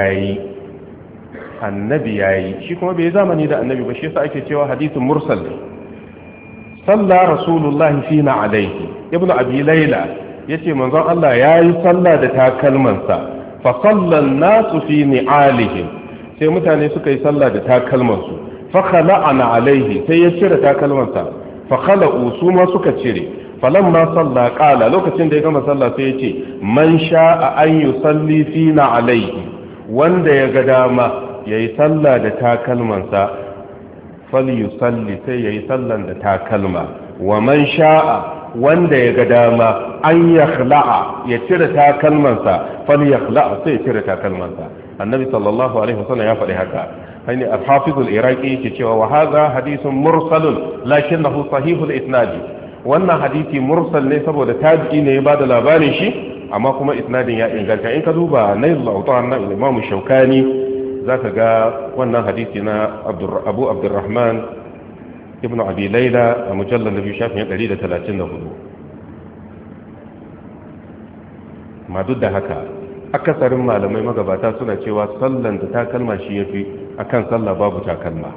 yayi shi kuma bai zamani da annabi ba, shi yasa ake cewa hadisin mursal. salla rasulullahi fina alaihi, ibnu abi layla yace manzon Allah yayi sallah da takalmansa, fa sallan nasu fi ni'alihim, sai mutane suka yi sallah da takalmansu, fa khala'ana alaihi, sai ya cire takalmansa, fa khala'u su ma suka cire. falamma salla qala, lokacin da ya gama sallah sai yace man sha'a an yusalli fina alaihi, wanda ya ga dama yayi sallah da takalmansa falyusalli, sai yayi sallan da takalma. wa man sha'a, wanda ya ga dama an yakhla'a, ya cire takalmansa falyakhla'a, sai ya cire takalmansa. annabi sallallahu alaihi wasallam ya faɗi haka. hani al-hafiz al-iraqi yake cewa wa hadha hadithun mursalun lakinnahu sahihul isnadi, wannan hadisi mursal ne saboda tabi'i ne ya bada labarin shi, amma kuma isnadin ya inganta. in ka duba nail al-awtar na imam shaukani zaka ga wannan hadisi na abu abdurrahman ibnu abi layla a mujallal nabi shafin 134. ma duk da haka akasarin malamai magabata suna cewa sallan da takalma shi yafi akan sallah babu takalma.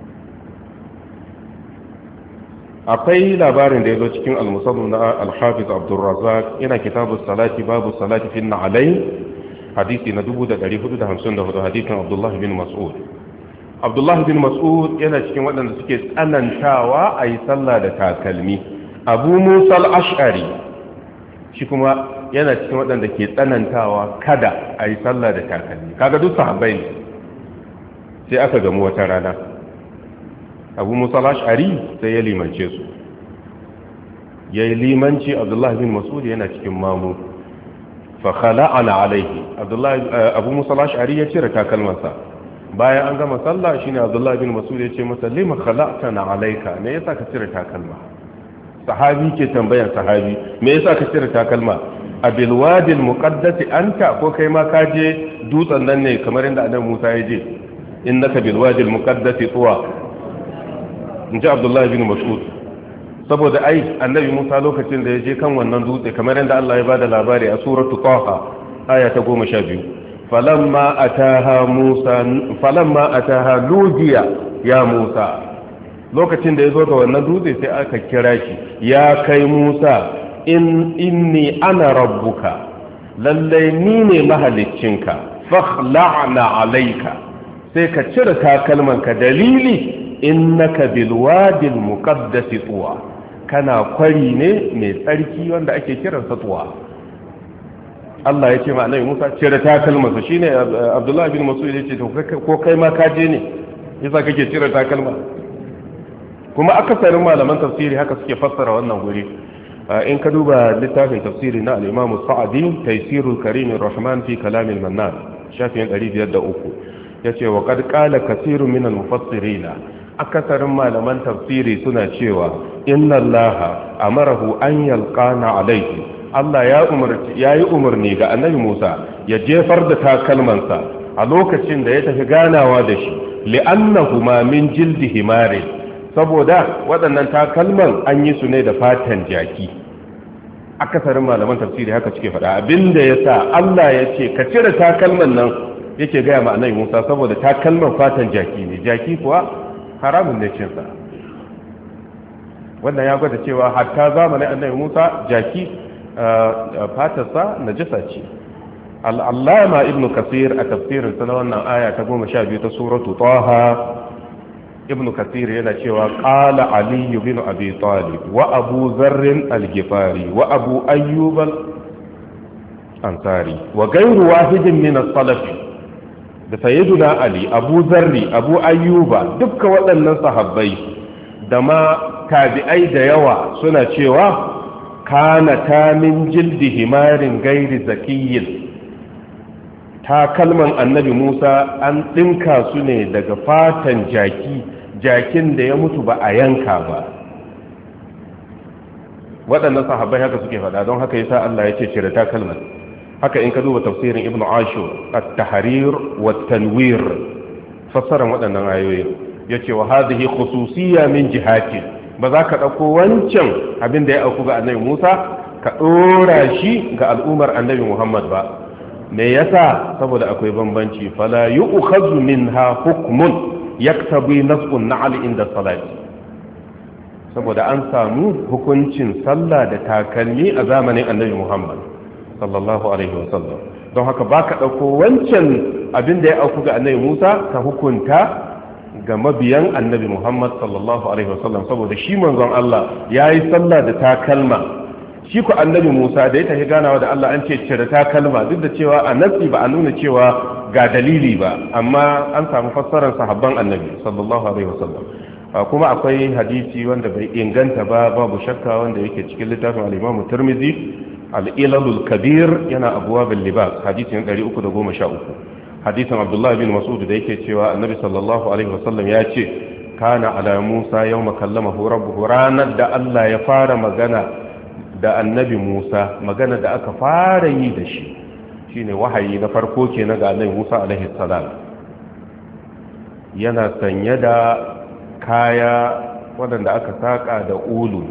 akwai labarin da ya zo cikin al-musannaf na al-hafiz abdurrazzaq yana kitabu salati babu salati fi na'alayn, hadisi na 1454, hadisin abdullahi bin mas'ud. abdullahi bin mas'ud yana cikin waɗanda suke tsanantawa a yi sallah da takalmi. abu musa al-ash'ari shi kuma yana cikin waɗanda ke tsanantawa kada a yi sallah da takalmi. kaga duk sahabbai ne. sai aka gamu wata rana, abu musa al-ash'ari sai ya limance su, ya yi limanci. abdullahi bin mas'ud yana cikin mamu, fa khala'ana alaihi, abu musa al-ash'ari ya cire takalmansa. bayan an gama sallah shine abdullahi bin mas'ud ya ce masa lima khala'tana alayka, me yasa ka cire takalma? sahabi ke tambayan sahabi, me yasa ka cire takalma? abil wadi al-muqaddas anta ko kai ma ka je dutsen nan ne kamar inda annabi Musa ya je innaka bil wadi al-muqaddas tuwa inji Abdullah bin Mas'ud saboda ai annabi Musa lokacin da ya je kan wannan dutse kamar inda Allah ya bada labari a suratu Taha aya ta 12 falamma ataha ludiya ya Musa lokacin da ya zo ga wannan dutse sai aka kira shi ya kai Musa inni ana rabbuka lallai ni ne mahaliccinka fakhla'na alayka sai ka cire takalmanka dalili innaka bil wadi al muqaddas tuwa kana kwari ne mai tsarki wanda ake kiransa tuwa Allah ya ce ma annabi Musa cire takalmansa shine Abdullah bin Mas'ud ya ce to ko kai ma ka je ne yasa kake cire takalma kuma akasarin malaman tafsiri haka suke fassara wannan guri in ka duba littafin tafsiri na al-Imam Sa'di Taysirul Karim Ar-Rahman fi Kalam al-Mannan shafin 503 yace wa qad qala kathirun min al-mufassirin akasarin malaman tafsiri suna cewa inna Allaha amarahu an yalqana alayhi Allah ya yi umarni ga annabi Musa ya jefar da takalmansa a lokacin da ya tafi ganawa da shi li'annahuma min jildi himari saboda waɗannan takalman an yi su ne da fatan jaki akasarin malaman tafsiri haka suke faɗa abinda ya sa Allah ya ce ka cire takalman nan yake gaya ma annabi Musa saboda takalman fatan jaki ne jaki kuwa haramun ne cinsa wannan ya gwada cewa hatta zamanin annabi Musa jaki fatarsa najasa ce al'allama ibn kasir a tafsirinsa na wannan aya ta 12 ta suratu taha ibn kasir yana cewa qala ali bin abi talib wa abu zarr al-ghifari wa abu ayyub al-ansari wa ghayru wahidin min as-salaf da sayyiduna ali abu zarri abu ayyuba dukkan waɗannan sahabbai da ma tabi'ai da yawa suna cewa kana ta min jildi himarin gairi zakiyyin takalman annabi Musa an ɗinka su ne daga fatan jakin da ya mutu ba a yanka ba waɗannan sahabbai haka suke faɗa don haka yasa Allah ya ce cire takalman haka in ka duba tafsirin Ibn Ashur at-Tahrir wa tanwir fassaran waɗannan ayoyi yace wa hadhihi khususiyya min jihati ba za ka ɗauko wancan abin da ya auku ga annabi Musa ka ɗora shi ga al'ummar annabi Muhammad ba me yasa saboda akwai bambanci fala yu'khadhu minha hukmun yaktabi nasqun na'al inda salati saboda an samu hukuncin sallah da takalmi a zamanin annabi Muhammad sallallahu alaihi wasallam don haka baka ɗauko wancan abin da ya auku ga annabi Musa ka hukunta ga mabiyan annabi Muhammad sallallahu alaihi wasallam saboda shi manzon Allah yayi sallah da takalma shi ku annabi Musa da ya tafi ganawa da Allah an ce cire takalma duk da cewa a nasi ba a nuna cewa ga dalili ba amma an samu fassarar sahabban annabi sallallahu alaihi wasallam kuma akwai hadisi wanda bai inganta ba babu shakka wanda yake cikin littafin al-Imam Tirmidhi al-Ilalul Kabir yana abwabul libas hadisin 313 hadisin Abdullah bin Mas'ud da yake cewa annabi sallallahu alaihi wasallam ya ce kana ala Musa yawma kallamahu rabbuhu ranar da Allah ya fara magana da annabi Musa magana da aka fara yi da shi shine wahayi na farko kenan ga annabi Musa alaihi salam yana sanye da kaya waɗanda aka saka da ulu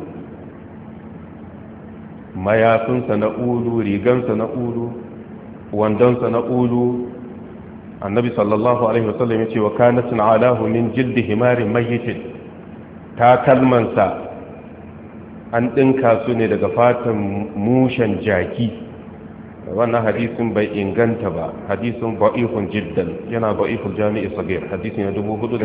mayafinsa na ulu rigansa na ulu wandonsa na ulu annabi sallallahu alaihi wasallam ya ce wa kanatin alahu min jildi himarin mayyitin takalmansa an ɗinka su ne daga fatan mushen jaki wannan hadisin bai inganta ba hadisin ba'ifun jiddan yana ba'iful jami'i sagir hadisin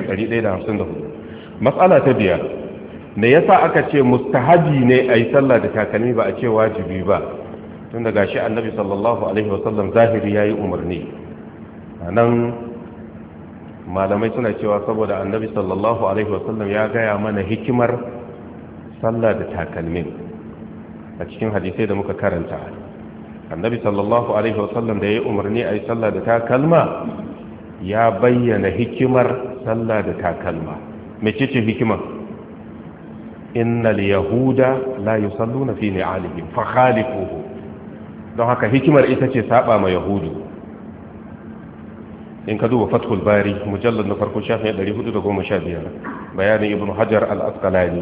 4154 matsala ta biyar me yasa aka ce mustahabi ne a yi sallah da takalmi ba a ce wajibi ba tun da gashi annabi sallallahu alaihi wasallam zahiri ya yi umarni a nan malamai suna cewa saboda annabi sallallahu alaihi wasallam ya gaya mana hikimar sallah da takalmin a cikin hadisai da muka karanta annabi sallallahu alaihi wasallam da ya yi umarni a yi sallah da takalma ya bayyana hikimar sallah da takalma mece ce hikimar innal yahuda la yusalluna fi ni'alihim fa khalifuhu don haka hikimar ita ce saba ma yahudu. in ka duba fathul bari mujallar na farko shafin 415 bayanin ibn hajar al-asqalani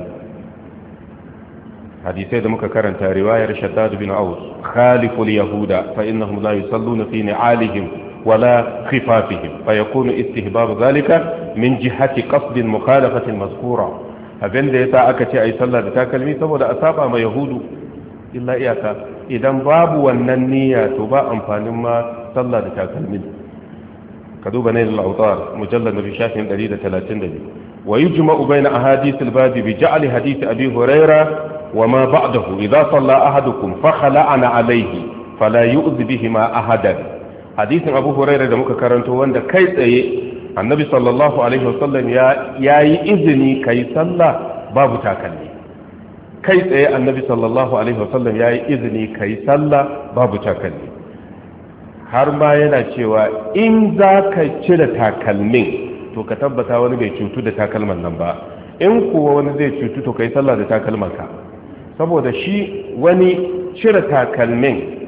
hadisai da muka karanta riwayar shaddad bin aus khaliful yahuda fa innahum la yusalluna fi ni'alihim wala khifafihim fa yakunu istihbab zalika min jihati qasd al-mukhalafati al-mazkura abinda yasa aka ce ayi sallah da takalmi saboda a saba ma yahudu illa iyaka idan babu wannan niyya to ba amfanin ma sallah da takalmi ka duba nailul awtar mujallad nabi shafin 132 wa yujma'u bayna ahadith al-bab bi ja'l hadith abi hurairah وما بعده إذا صلى أحدكم فخلعنا عليه فلا يؤذي بهما أحدا حديث أبو هريرة da muka karanto wanda kai tsaye annabi sallallahu alaihi wasallam yayi izini kai sallah babu takalmi kai tsaye annabi sallallahu alaihi wasallam yayi izini kai sallah babu takalmi har ma yana cewa in za ka cire takalmin to ka tabbata wani bai cutu da takalman nan ba in kuwa wani zai cutu to kai sallah da takalmanka saboda shi wani cire takalmin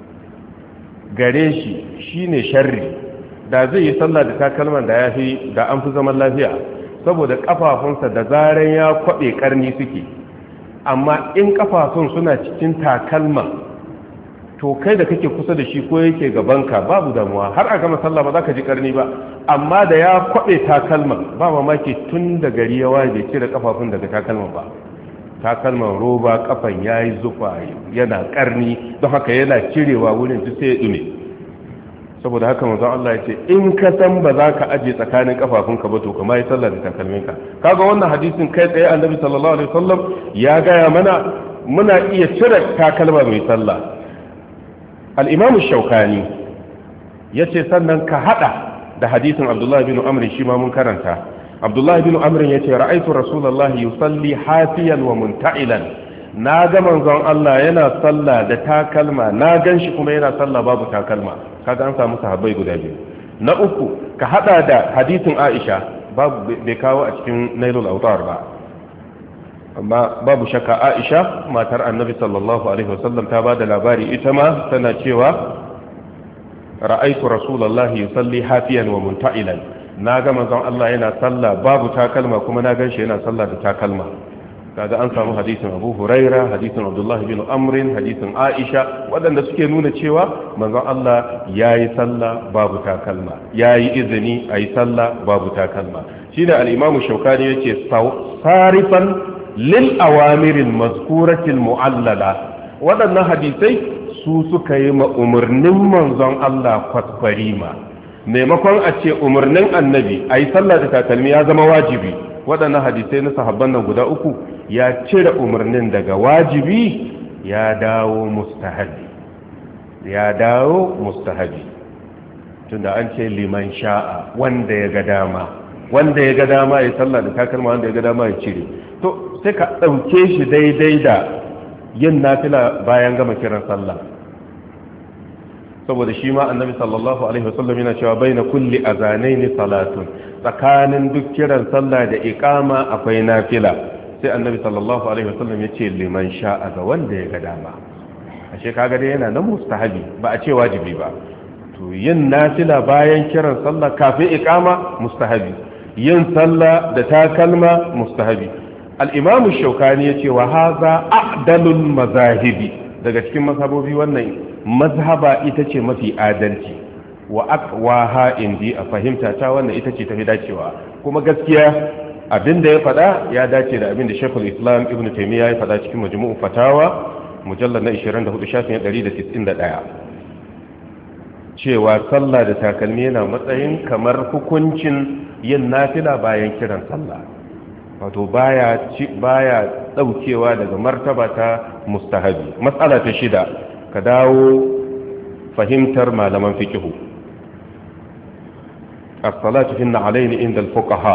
gare shi ne sharri da zai yi sallah da takalman da yafi da an fi zaman lafiya saboda kafafunsa da zaren ya kwabe karni suke amma in kafafun suna cikin takalman to kai da kake kusa da shi ko yake gabanka babu damuwa har a gama sallah ba za ka ji karni ba amma da ya kwabe takalman ba mamaki tun da gari ya waye bai cire kafafun daga takalman ba takalman roba kafan yayi zufa yana karni don haka yana cirewa wurin duk sai ya dume saboda haka manzon Allah ya ce in ka san ba za ka aje tsakanin kafafunka ba to kuma yi sallah da takalminka kaga wannan hadisin kai tsaye annabi sallallahu alaihi wasallam ya gaya mana muna iya cire takalma mai sallah al-imam shaukani yace sannan ka hada da hadisin Abdullah bin Amr shi ma mun karanta Abdullah bin Amr yace ra'aytu rasulullahi yusalli hafiyan wa munta'ilan na ga manzon Allah yana sallah da takalma na ganshi kuma yana sallah babu takalma kaga an samu sahabbai guda biyu na uku ka hada da hadisin Aisha babu bai kawo a cikin Nailul Awtar ba amma babu shakka Aisha matar Annabi sallallahu alaihi wasallam ta bada labari ita ma tana cewa ra'aytu rasulullahi yusalli hafiyan wa munta'ilan na ga manzon Allah yana sallah babu takalma kuma na ganshi yana sallah da takalma kaga an samu hadisin Abu Huraira hadisin Abdullah bin Amr hadisin Aisha waɗanda suke nuna cewa manzon Allah yayi sallah babu takalma yayi izini ayi sallah babu takalma shine al-Imam Shawkani yace sarifan lil awamirin mazkuratil mu'allala waɗannan hadisai su suka yi ma umarnin manzon Allah kwaskwarima maimakon a ce umarnin annabi a yi sallah da takalmi ya zama wajibi waɗannan hadisai na sahabban nan guda uku ya cire umarnin daga wajibi ya dawo mustahabi tunda an ce liman sha'a wanda ya ga dama ya sallah da takalma wanda ya ga dama ya cire to sai ka ɗauke shi daidai da yin nafila bayan gama kiran sallah saboda shi ma annabi sallallahu alaihi wasallam yana cewa baina kulli azanaini salatun tsakanin duk kiran sallah da iqama akwai nafila sai annabi sallallahu alaihi wasallam yace liman sha'a ga wanda ya ga dama ashe kaga dai yana nan mustahabi ba a ce wajibi ba to yin nafila bayan kiran sallah kafin iqama mustahabi yin sallah da takalma mustahabi al-imam ash-shawkani yace wa hadha a'dalul mazahibi daga cikin mazhabobi wannan mazhaba ita ce mafi adalci wa aqwaha indi a fahimta ta wannan ita ce tafi dacewa kuma gaskiya abinda ya fada ya dace da abinda Sheikhul Islam Ibn Taymiyyah ya fada cikin Majmu'u Fatawa mujallad na 24 shafin 191 cewa sallah da takalmi yana matsayin kamar hukuncin yin nafila bayan kiran sallah wato baya daukewa daga martaba ta mustahabi matsala ta shida ka dawo fahimtar malaman fiqh as-salatu fi an-na'alayn inda al-fuqaha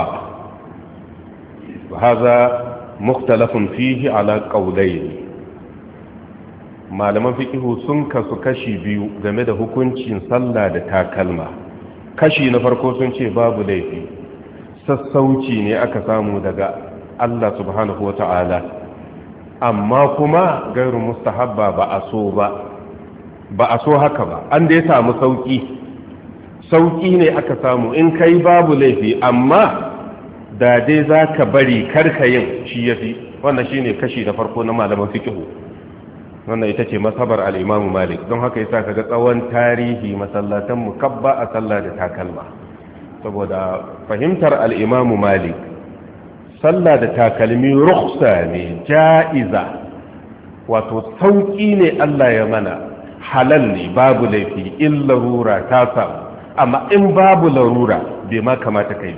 wa hadha mukhtalafun fihi ala qawlayn malaman fiqh sun kasu kashi biyu game da hukuncin sallah da takalma kashi na farko sun ce babu laifi sassauci ne aka samu daga Allah subhanahu wa ta'ala amma kuma gairu mustahabba ba a so ba ba a so haka ba, an dai samu sauki ne aka samu, in kai babu laifi, amma da dai za ka bari karkayin shi ya fi. Wannan shi ne kashi da farko na malaman fikihu, wannan ita ce masabar al'imamu Malik. Don haka yasa kaga tsawon tarihi masallatan mukabba a sallah da takalma, saboda fahimtar al'imamu Malik sallah da takalmi rukhsa ne, ja'iza, wato sauki ne Allah ya mana, halal ne, babu laifi, in larura ta samu. Amma in babu larura bai ma kamata kai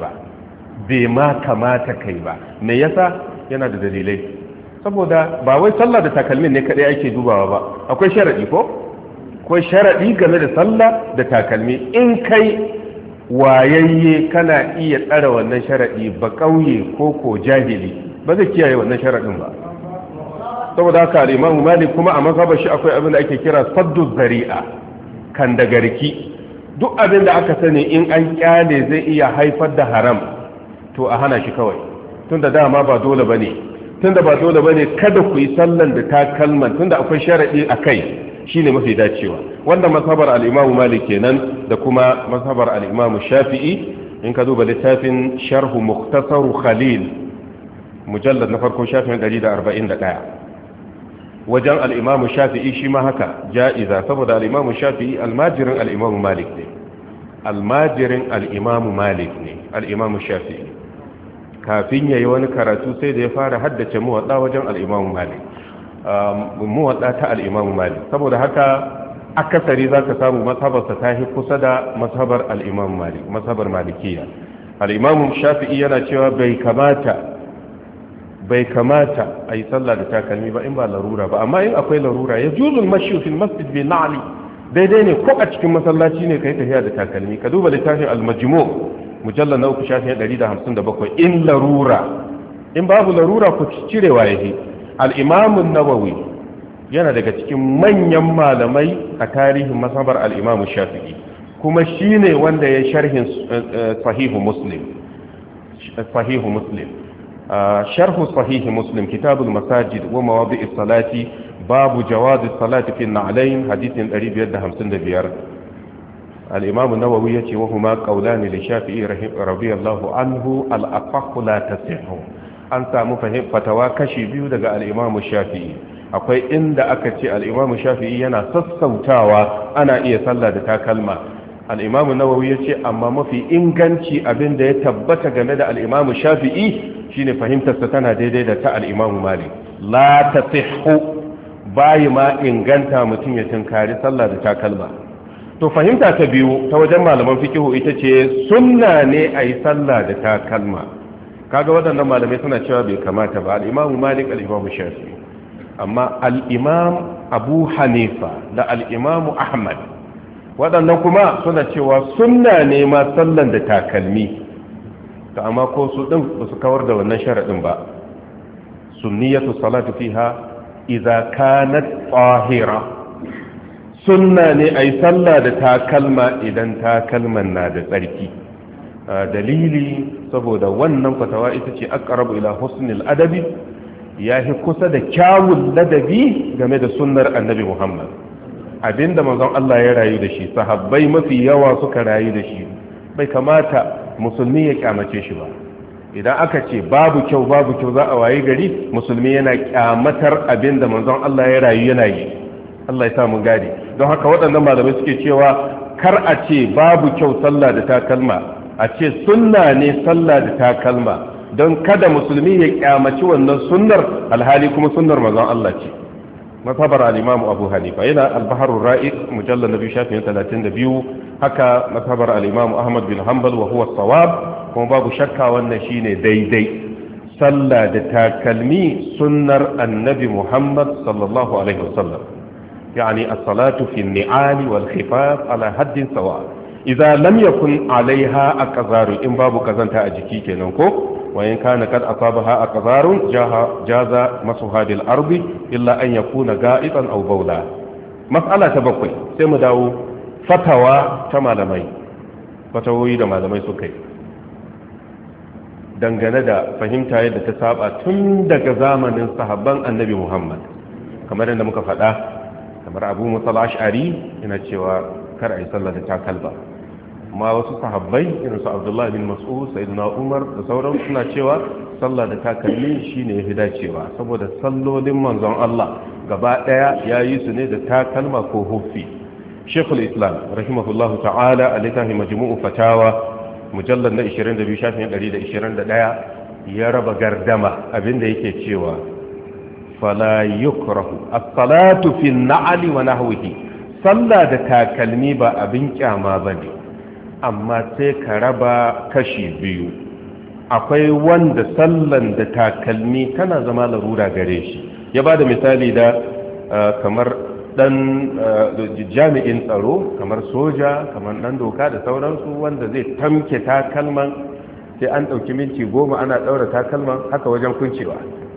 ba. Me yasa? Yana da dalilai. Saboda ba wai sallah da takalmin ne kadai ake dubawa ba, akwai sharadi ko? Akwai sharadi game da sallah da takalmi. In kai wayayye kana iya tsara wannan sharadi, ba kauye ko jahili ba zai kiyaye wannan sharadin ba. Saboda haka al-Imam Malik kuma a mazhabar shi akwai abin da ake kira saddu zari'a, kan da garki. Duk abin da aka sani in an kyale zai iya haifar da haram, to a hana shi kawai, tunda dama ba dole bane. Tunda ba dole bane, kada ku yi sallan da takalman, tunda akwai sharadi akai, shine mafi dacewa. Wanda mazhabar al-Imam Malik kenan, da kuma mazhabar al-Imam Shafi'i. In ka duba littafin Sharh Mukhtasar Khalil, mujallad na farko shafin 141. Wajen al-Imam Shafi'i shi ma haka, ja'iza, saboda al-Imam Shafi'i almajirin al-Imam Malik ne. Almajirin al-Imam Malik ne, al-Imam Shafi'i. Kafin yayi wani karatu sai da ya fara haddace muwadda wajen al-Imam Malik. Muwadda ta al-Imam Malik. Saboda haka akasari zaka samu mazhabarsa ta hi kusa da mazhabar al-Imam Malik, mazhabar Malikiyya. Al-Imam Shafi'i yana cewa bai kamata a yi sallah da takalmi ba in ba larura ba, amma in akwai larura ya juzul mashi fil masjid bi na'li, daidai ne ko a cikin masallaci ne kai tafiya da takalmi. Ka duba littafin al-majmu' mujallal na 3 shafin 157. In larura, in babu larura ku cirewa yahi. al-Imam an-Nawawi yana daga cikin manyan malamai a tarihin mazhabar al-Imam Shafi'i, kuma shine wanda ya sharhin sahihu Muslim. شرح صحيح مسلم كتاب المساجد ومواضع الصلاة باب جواز الصلاة في النعلين حديث قريب يدهم سند بيار. الإمام النووي وهما قولان للشافعي رضي الله عنه الأصح لا تصح. أنت مفهم فتوى كشي بيو دقاء الإمام الشافعي. akwai inda aka ce al-Imam Shafi'i yana sassautawa ana iya sallah da takalma. al-Imam Nawawi yace amma mafi inganci abin da ya tabbata game da al-Imam Shafi'i shine fahimtarsa tana daidai da ta al-Imam Malik. La tasihhu, bayi ma inganta mutum ya tunkari sallah da takalma. To fahimta ta biyu ta wajen malaman fikihu ita ce sunna ne a yi sallah da takalma. Kaga waɗannan malamai suna cewa bai kamata ba, al-Imam Malik, al-Imam Shafi'i. Amma al-Imam Abu Hanifa da al-Imam Ahmad, waɗannan kuma suna cewa sunna ne ma sallan da takalmi. ta amma ko su din ba su kawar da wannan sharadin ba. Sunniyatu salatu fiha idza kanat tahira, sunna ne ai sallah da takalma idan takalman na da tsarki. Dalili saboda wannan fatawa ita ce aqrabu ila husnil adabi, yahi kusa da kyawun ladabi game da sunnar annabi Muhammad, abinda manzon Allah ya rayu da shi, sahabbai mafi yawa suka rayu da shi. Bai kamata musulmi ya kyamace shi ba. Idan aka ce babu kyau za a wayi gari, musulmi yana kyamatar abinda manzon Allah ya rayu yana yi. Allah ya sa mun gane. Don haka waɗannan malamai suke cewa kar a ce babu kyau sallah da takalma, a ce sunna ne sallah da takalma, don kada musulmi ya kyamaci wannan sunnar alhali kuma sunnar manzon Allah ce. mazhabar al-Imam Abu Hanifa yana al-Bahr ar-Ra'iq mujallad nabi shafin 32, haka mazhabar al-Imam Ahmad bin Hanbal wa huwa as-sawab, kuma babu shakka wannan shine daidai. Sallah da takalmi sunnar annabi Muhammad sallallahu alaihi wasallam, yani as-salatu fi an-ni'ali wal khifaf ala haddin sawa. Idza lam yakun alaiha aqzaru, in babu kazanta a jiki kenan ko, وإن كان قد أصابها أقذار جاز مسحها بالأرض إلا أن يكون غائطا أو بولا. مسألة تبقي سيما داو فتوى كما لمي فتوى إذا ما لمي سكي dangane da fahimta yadda ta saba tun daga zamanin sahabban annabi Muhammad, kamar yadda muka faɗa kamar Abu Musa al-Ash'ari yana cewa kar a yi sallah da takalma, amma wasu sahabbai irin su Abdullah bin Mas'ud, Sayyidina Umar da sauran suna cewa sallah da takalmi shine yafi dacewa, saboda sallolin manzon Allah gaba daya yayi su ne da takalma ko huffi. Sheikhul Islam rahimahullahu ta'ala a littafin Majmu'u Fatawa mujallad na 22 shafin 121 ya raba gardama abinda yake cewa fala yukrahu as-salatu fi an-na'li wa nahwihi, sallah da takalmi ba abin kyama bane, amma sai ka raba kashi biyu. Akwai wanda sallan da takalmi tana zama larura gare shi, ya bada misali da kamar dan jami'in tsaro, kamar soja, kamar dan doka da sauransu, wanda zai tamke takalman sai an ɗauki minti 10 ana ɗaura takalman haka wajen kuncewa.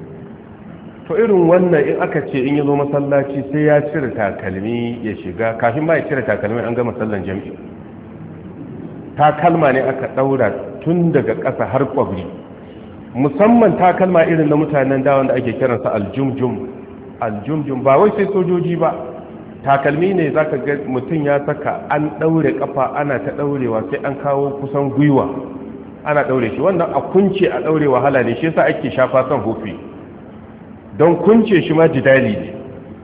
to irin wannan in aka ce in yazo masallaci sai ya cire takalmi ya shiga, kafin ma ya cire takalmi an gama sallan jami'i. Takalma ne aka ɗaura tun daga ƙasa har kwabri, musamman takalma irin na mutanen da wanda ake kiransa aljumjum, ba wai sai sojoji ba, takalmi ne zaka ga mutum ya saka an daure kafa ana ta daurewa sai an kawo kusan gwiwa ana daure shi, wannan a kunce a daure wahala ne, shi yasa ake shafa son hufi don kunce shi ma jidali ne.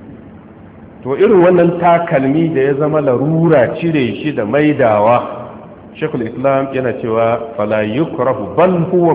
to irin wannan takalmi da ya zama larura cire shi da maidawa, Sheikhul Islam yana cewa fala yukrahu bal huwa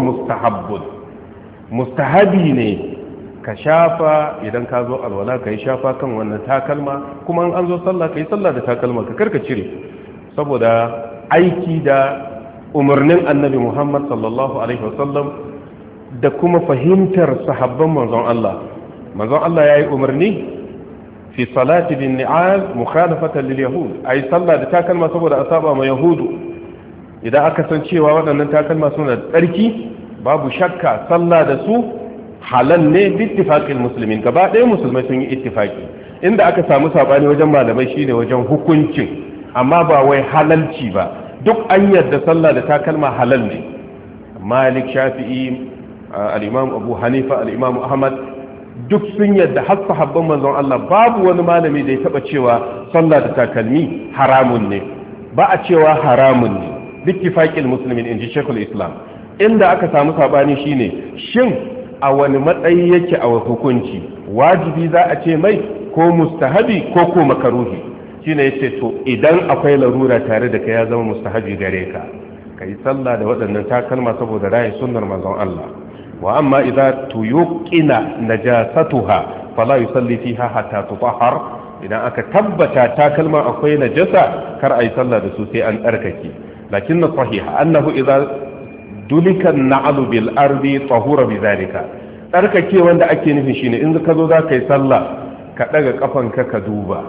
mustahabi ne ka shafa idan ka zo alwala ka yi shafa kan wannan takalma, kuma an zo sallah ka yi sallah da takalma ka karka cire, saboda aiki da umarnin annabi Muhammad sallallahu alaihi wasallam da kuma fahimtar sahabban manzon Allah ya yi umarni fi salati bin ni'al mukhalafatan lil yahud, ayi sallah da takalma saboda a saba ma yahudu. Idan aka san cewa waɗannan takalma suna da tsarki, babu shakka sallah da su halal ne bi ittifaqil muslimin, gaba ɗaya musulmai sun yi ittifaki. Inda aka samu sabani wajen malamai shine wajen hukuncin, amma ba wai halalci ba, duk an yarda sallah da takalma halal ne. Malik, Shafi'i, al-Imam Abu Hanifa, al-Imam Ahmad duk sun yarda, har sahabban manzon Allah babu wani malami da ya taba cewa sallah da takalmi haramun ne, ba a cewa haramun ne bi ittifaqil muslimin, inji Sheikhul Islam. Inda aka samu sabani shine shin a wani matsayi yake a hukunci, wajibi za a ce mai ko mustahabi ko makaruhi, shine yace to idan akwai larura tare da kai ya zama mustahabi gare ka kai sallah da waɗannan takalma saboda rayi sunnar manzon Allah. wa amma idza tuyqina najasatuha fala yusalli fiha hatta tutahhar, idan aka tabbata takalma akwai najasa kar ayi sallah da su sai an tsarkake. lakinna sahiha annahu idza dulikan na'alu bil ardi tahura bizalika, tsarkake wanda ake nufi shine in ka zo za ka yi sallah ka daga kafanka ka duba,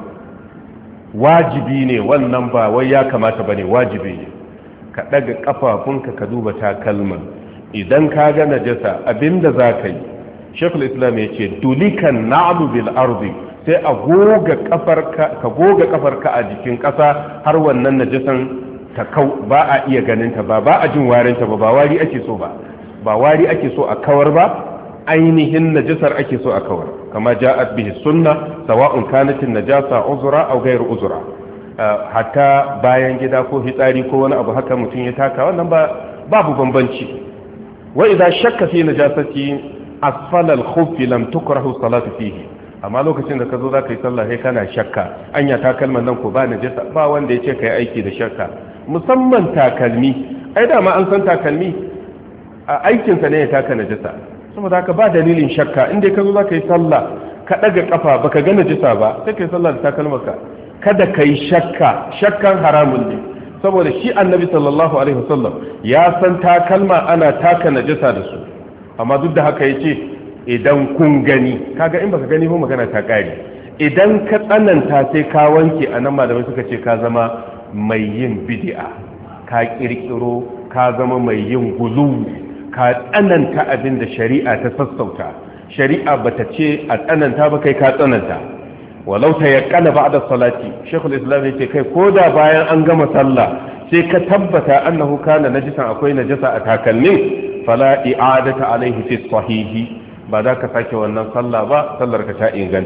wajibi ne wannan, ba wai ya kamata bane, wajibi ne ka daga kafafunka ka duba takalman. idan ka ga najasa abinda za ka yi, Sheikhul Islam ya ce dulikan na'alu bil ardi, sai a goga kafarka a jikin kasa har wannan najasan ta kau, ba a iya ganinta ba a jin warinta ba wari ake so ba wari ake so a kawar ba, ainihin najasar ake so a kawar, kama ja'at bihi sunna sawa'un kanat an-najasa uzra aw ghayr uzra. hatta bayan gida ko fitsari ko wani abu haka mutum ya taka, wannan babu bambanci. wa idza shakka fi najasati asfala al-khuff lam tukrahu salatu fihi, amma lokacin da ka zo za ka yi sallah sai kana shakka anya takalman nan ko ba najasa, ba wanda ya ce ka yi aiki da shakka, musamman takalmi. ai da ma an san takalmi a aikinsa ne ya taka najasa, saboda haka ba dalilin shakka. inda ka zo za ka yi sallah ka ɗaga ƙafa baka ga najasa ba sai ka yi sallah da takalmarka, kada ka yi shakkan haramun ne, saboda shi annabi sallallahu alaihi wasallam ya san takalma ana taka najasa da su, amma duk da haka ya ce idan kun gani, kaga in baka gani ba magana ta kare. idan ka tsananta sai ka wanke, a nan malamai suka ce ka zama mai yin bid'a, ka kirkiro, ka zama mai yin gulu, ka tsananta abin da shari'a ta sassauta. shari'a bata ce a tsananta ba, kai ka tsananta. walau ta yaqana ba'da salati, Sheikhul Islam yake kai koda bayan an gama sallah sai ka tabbata annahu kana najisan, akwai najasa a takalmin, fala i'adata alaihi fi sahihi, ba za ka sake wannan sallah ba, sallar ka ta inganta.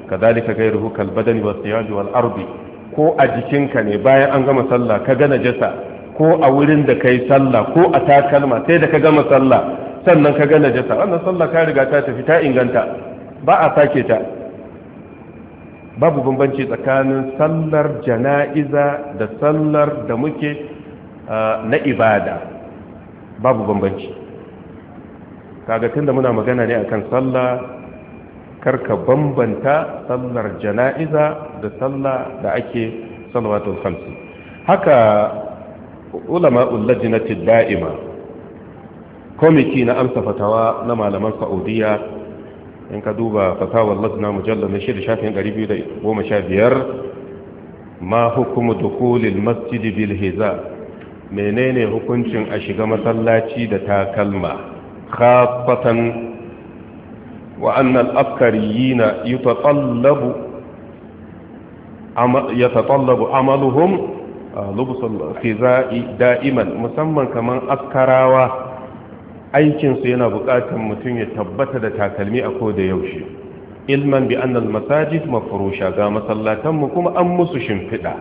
kadhalika ghayruhu kal badani was siyaj wal ardi, ko a jikinka ne bayan an gama sallah ka ga najasa, ko a wurin da kai sallah ko a takalma sai da ka gama sallah sannan ka ga najasa, wannan sallah ka riga ta tafi, ta inganta, ba a sake ta. babu bambanci tsakanin sallar jana'iza da sallar da muke na ibada, babu bambanci. kaga tunda muna magana ne akan sallah, karka bambanta sallar jana'iza da sallah da ake salawatul khamsi. haka ulama'ul lajnati da'ima, komiti na amsa fatawa na malaman Saudiya, in ka duba fatawar lajna mujallal na 6,215, ma hukumu dukhulil masjid bil hiza, menene hukuncin a shiga masallaci da takalma, khaffatan wa anna al-afkariyina yatatallabu amaluhum lubsul khizai da'iman, musamman kaman askarawa aikinsu yana buƙatar mutum ya tabbata da takalmi a koda yaushe, ilman bi annal masajid mafrusha, ga masallatanmu kuma an musu shimfiɗa.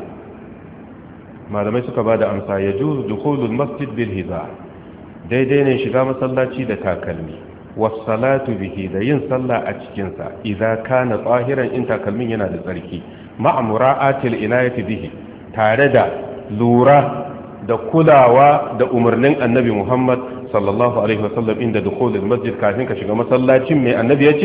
malamai suka bada amsa ya juzu dukhulul masjid bil hiza, daidai ne shiga masallaci da takalmi, was salatu bihi, da yin sallah a cikin sa idza kana tsahiran, in takalmin yana da tsarki, ma'a mura'atil inayati bihi, tare da lura da kulawa da umarnin annabi Muhammad sallallahu alaihi wasallam inda dukhulul masjid, kafin ka shiga masallacin mai annabi yace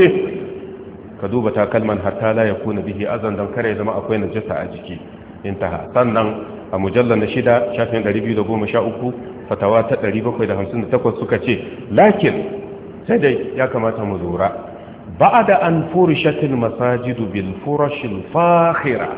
ka duba takalman hatta la yakuna bihi azan, dan kare zama akwai najasa a jiki, intaha. sannan a mujallal na 6 shafin 213 fatawa ta 758 suka ce lakin sai dai ya kamata mu lura, ba'da an furishatil masajidu bil furashil fakhira,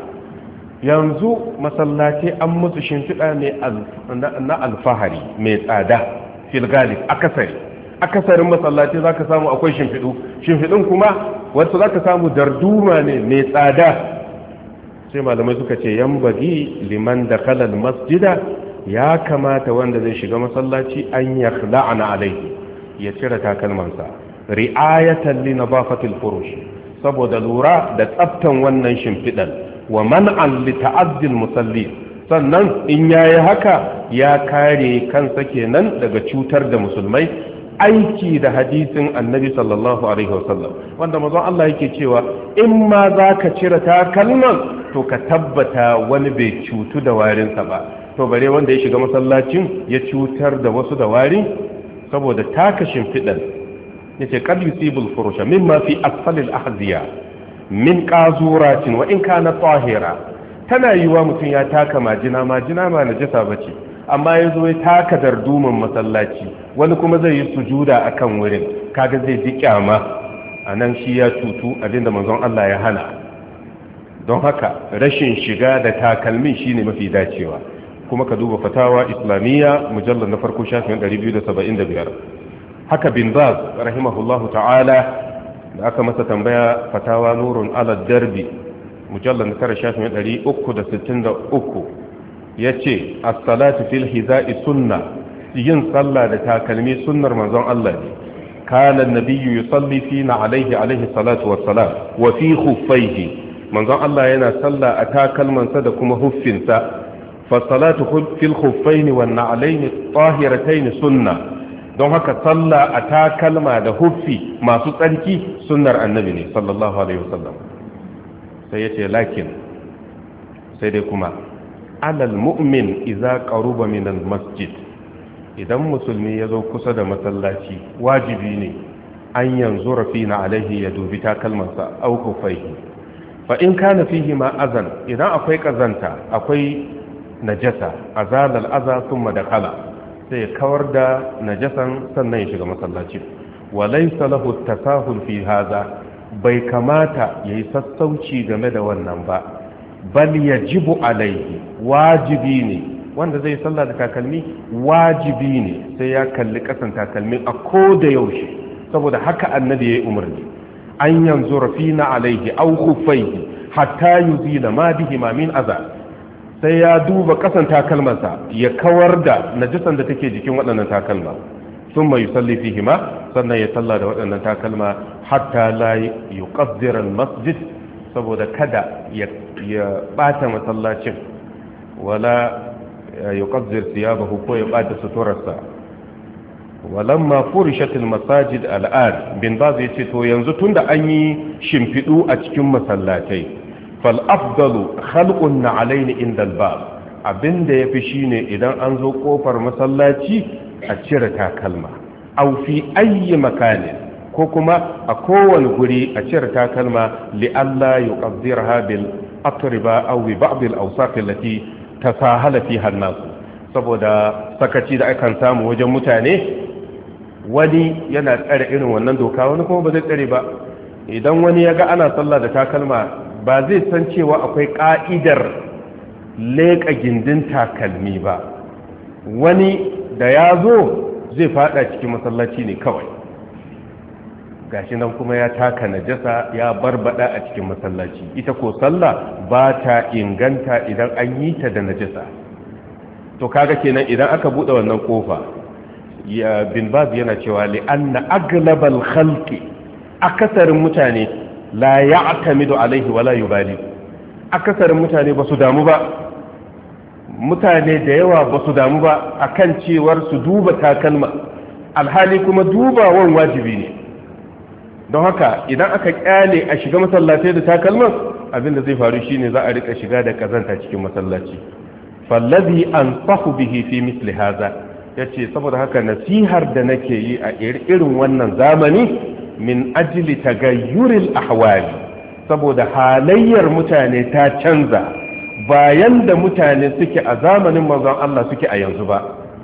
yanzu masallaci an musu shimfiɗa ne na alfahari mai tsada, fil galib akasarin masallaci za ka samu akwai shimfiɗin kuma wasu za ka samu darduma ne mai tsada. sai malamai suka ce yan bagi liman da kalal masjida, ya kamata wanda zai shiga masallaci an ya la'ana alaihi, ya cire takalmansa, ri'ayatan li nabafatil furush, saboda lura da tsaftan wannan shimfiɗan, wa man'an li ta'addil musalli, sannan in yayi haka ya kare kansa kenan daga cutar da musulmai, aiki da hadisin annabi sallallahu alaihi wasallam wanda manzon Allah yake cewa in ma zaka cire takalman to ka tabbata wani bai cutu da warinsa ba, to bare wanda ya shiga masallacin ya cutar da wasu da wari, saboda taka shimfidan yace qad yusibul furusha mimma fi asfalil ahziya min qazuratin wa in kana tahira, tana yiwa mutum ya taka majina ma najasa bace, amma ya zo ya taka darduman masallaci, wani kuma zai yi sujuda a kan wurin, kaga zai ji kyama, a nan shi ya cutu, abinda manzon Allah ya hana. don haka rashin shiga da takalmin shine mafi dacewa. kuma ka duba fatawa islamiyya mujallar na farko shafin 275. haka bin Baz rahimahullahu ta'ala da aka masa tambaya, fatawa nurun ala darbi mujallar na tara shafin 363, ya ce as-salatu fil hiza'i sunna, yin sallah da takalmi sunnar manzon Allah ne. kana an-nabiyyu yusalli fina alaihi salatu wassalam wa fi khuffaihi, manzon Allah yana sallah a takalmansa da kuma huffinsa. fa salatu fil khuffaini wan na'alaini tahiratayn sunna, don haka sallah a takalma da huffi masu tsarki sunnar annabi ne sallallahu alaihi wasallam. sai yace lakin sai dai kuma alal mu'min idza qaruba min al masjid, idan musulmi yazo kusa da masallaci wajibi ne an yanzura fina alaihi, ya dubi takalmansa au kufaihi. fa in kana fihi ma azan, idan akwai kazanta, akwai najasa, azal al aza thumma dakhala, sai kawar da najasan sannan ya shiga masallaci. wa laysa lahu tasahul fi hadha, bai kamata yayi sassauci game da wannan ba, bal yajibu alaihi, wajibi ne wanda zai sallah da takalmi, wajibi ne sai ya kalli kasan takalmi a koda yaushe, saboda haka annabi yayi umarni, an yanzu rafina alaihi aw khuffaihi hatta yuzila ma bihi ma min adha, sai ya duba kasan takalmansa ya kawar da najisan da take jikin waɗannan takalma, thumma yusalli fihi ma, sannan ya salla da waɗannan takalma hatta la yuqaddir al masjid saboda kada ya bata masallacin wala yuqazzir thiyabahu ko ya bata suturarsa walamma furishatil masajid al'ad bin baz yace to yanzu tunda an yi shimfidu a cikin masallatai fal afdalu khalqun alaini inda al-bab abinda yafi shine idan an zo kofar masallaci a cire takalma aw fi ayyi makanin ko kuma a kowane guri a cire takalma li alla yuqaddirha bil atriba aw bi ba'd al awsaf allati tasahala fiha an-nas saboda sakaci da akan samu wajen mutane wani yana tsare irin wannan doka wani kuma ba zai tsare ba idan wani ya ga ana sallah da takalma ba zai san cewa akwai ka'idar leƙa gindin takalmi ba wani da ya zo zai fada cikin masallaci ne kawai gashi nan kuma ya taka najasa ya barbada a cikin masallaci ita ko sallah ba ta inganta idan an yi ta da najasa to kaga kenan idan aka bude wannan kofa ya bin baz yana cewa li anna aglabal khalqi akasarin mutane la ya'tamidu alaihi wala yubali akasarin mutane ba su damu ba mutane da yawa ba su damu ba akan cewar su duba takalma alhali kuma dubawan wajibi ne don haka idan aka kyale a shiga masallatai da takalman abinda zai faru shine za a rika shiga da kazanta cikin masallaci fallazi ansahu bihi fi misli hadha yace saboda haka nasihar da nake yi a irin wannan zamani min ajli tagayyuril ahwali saboda halayyar mutane ta canza bayan da mutane suke a zamanin manzon Allah suke a yanzu ba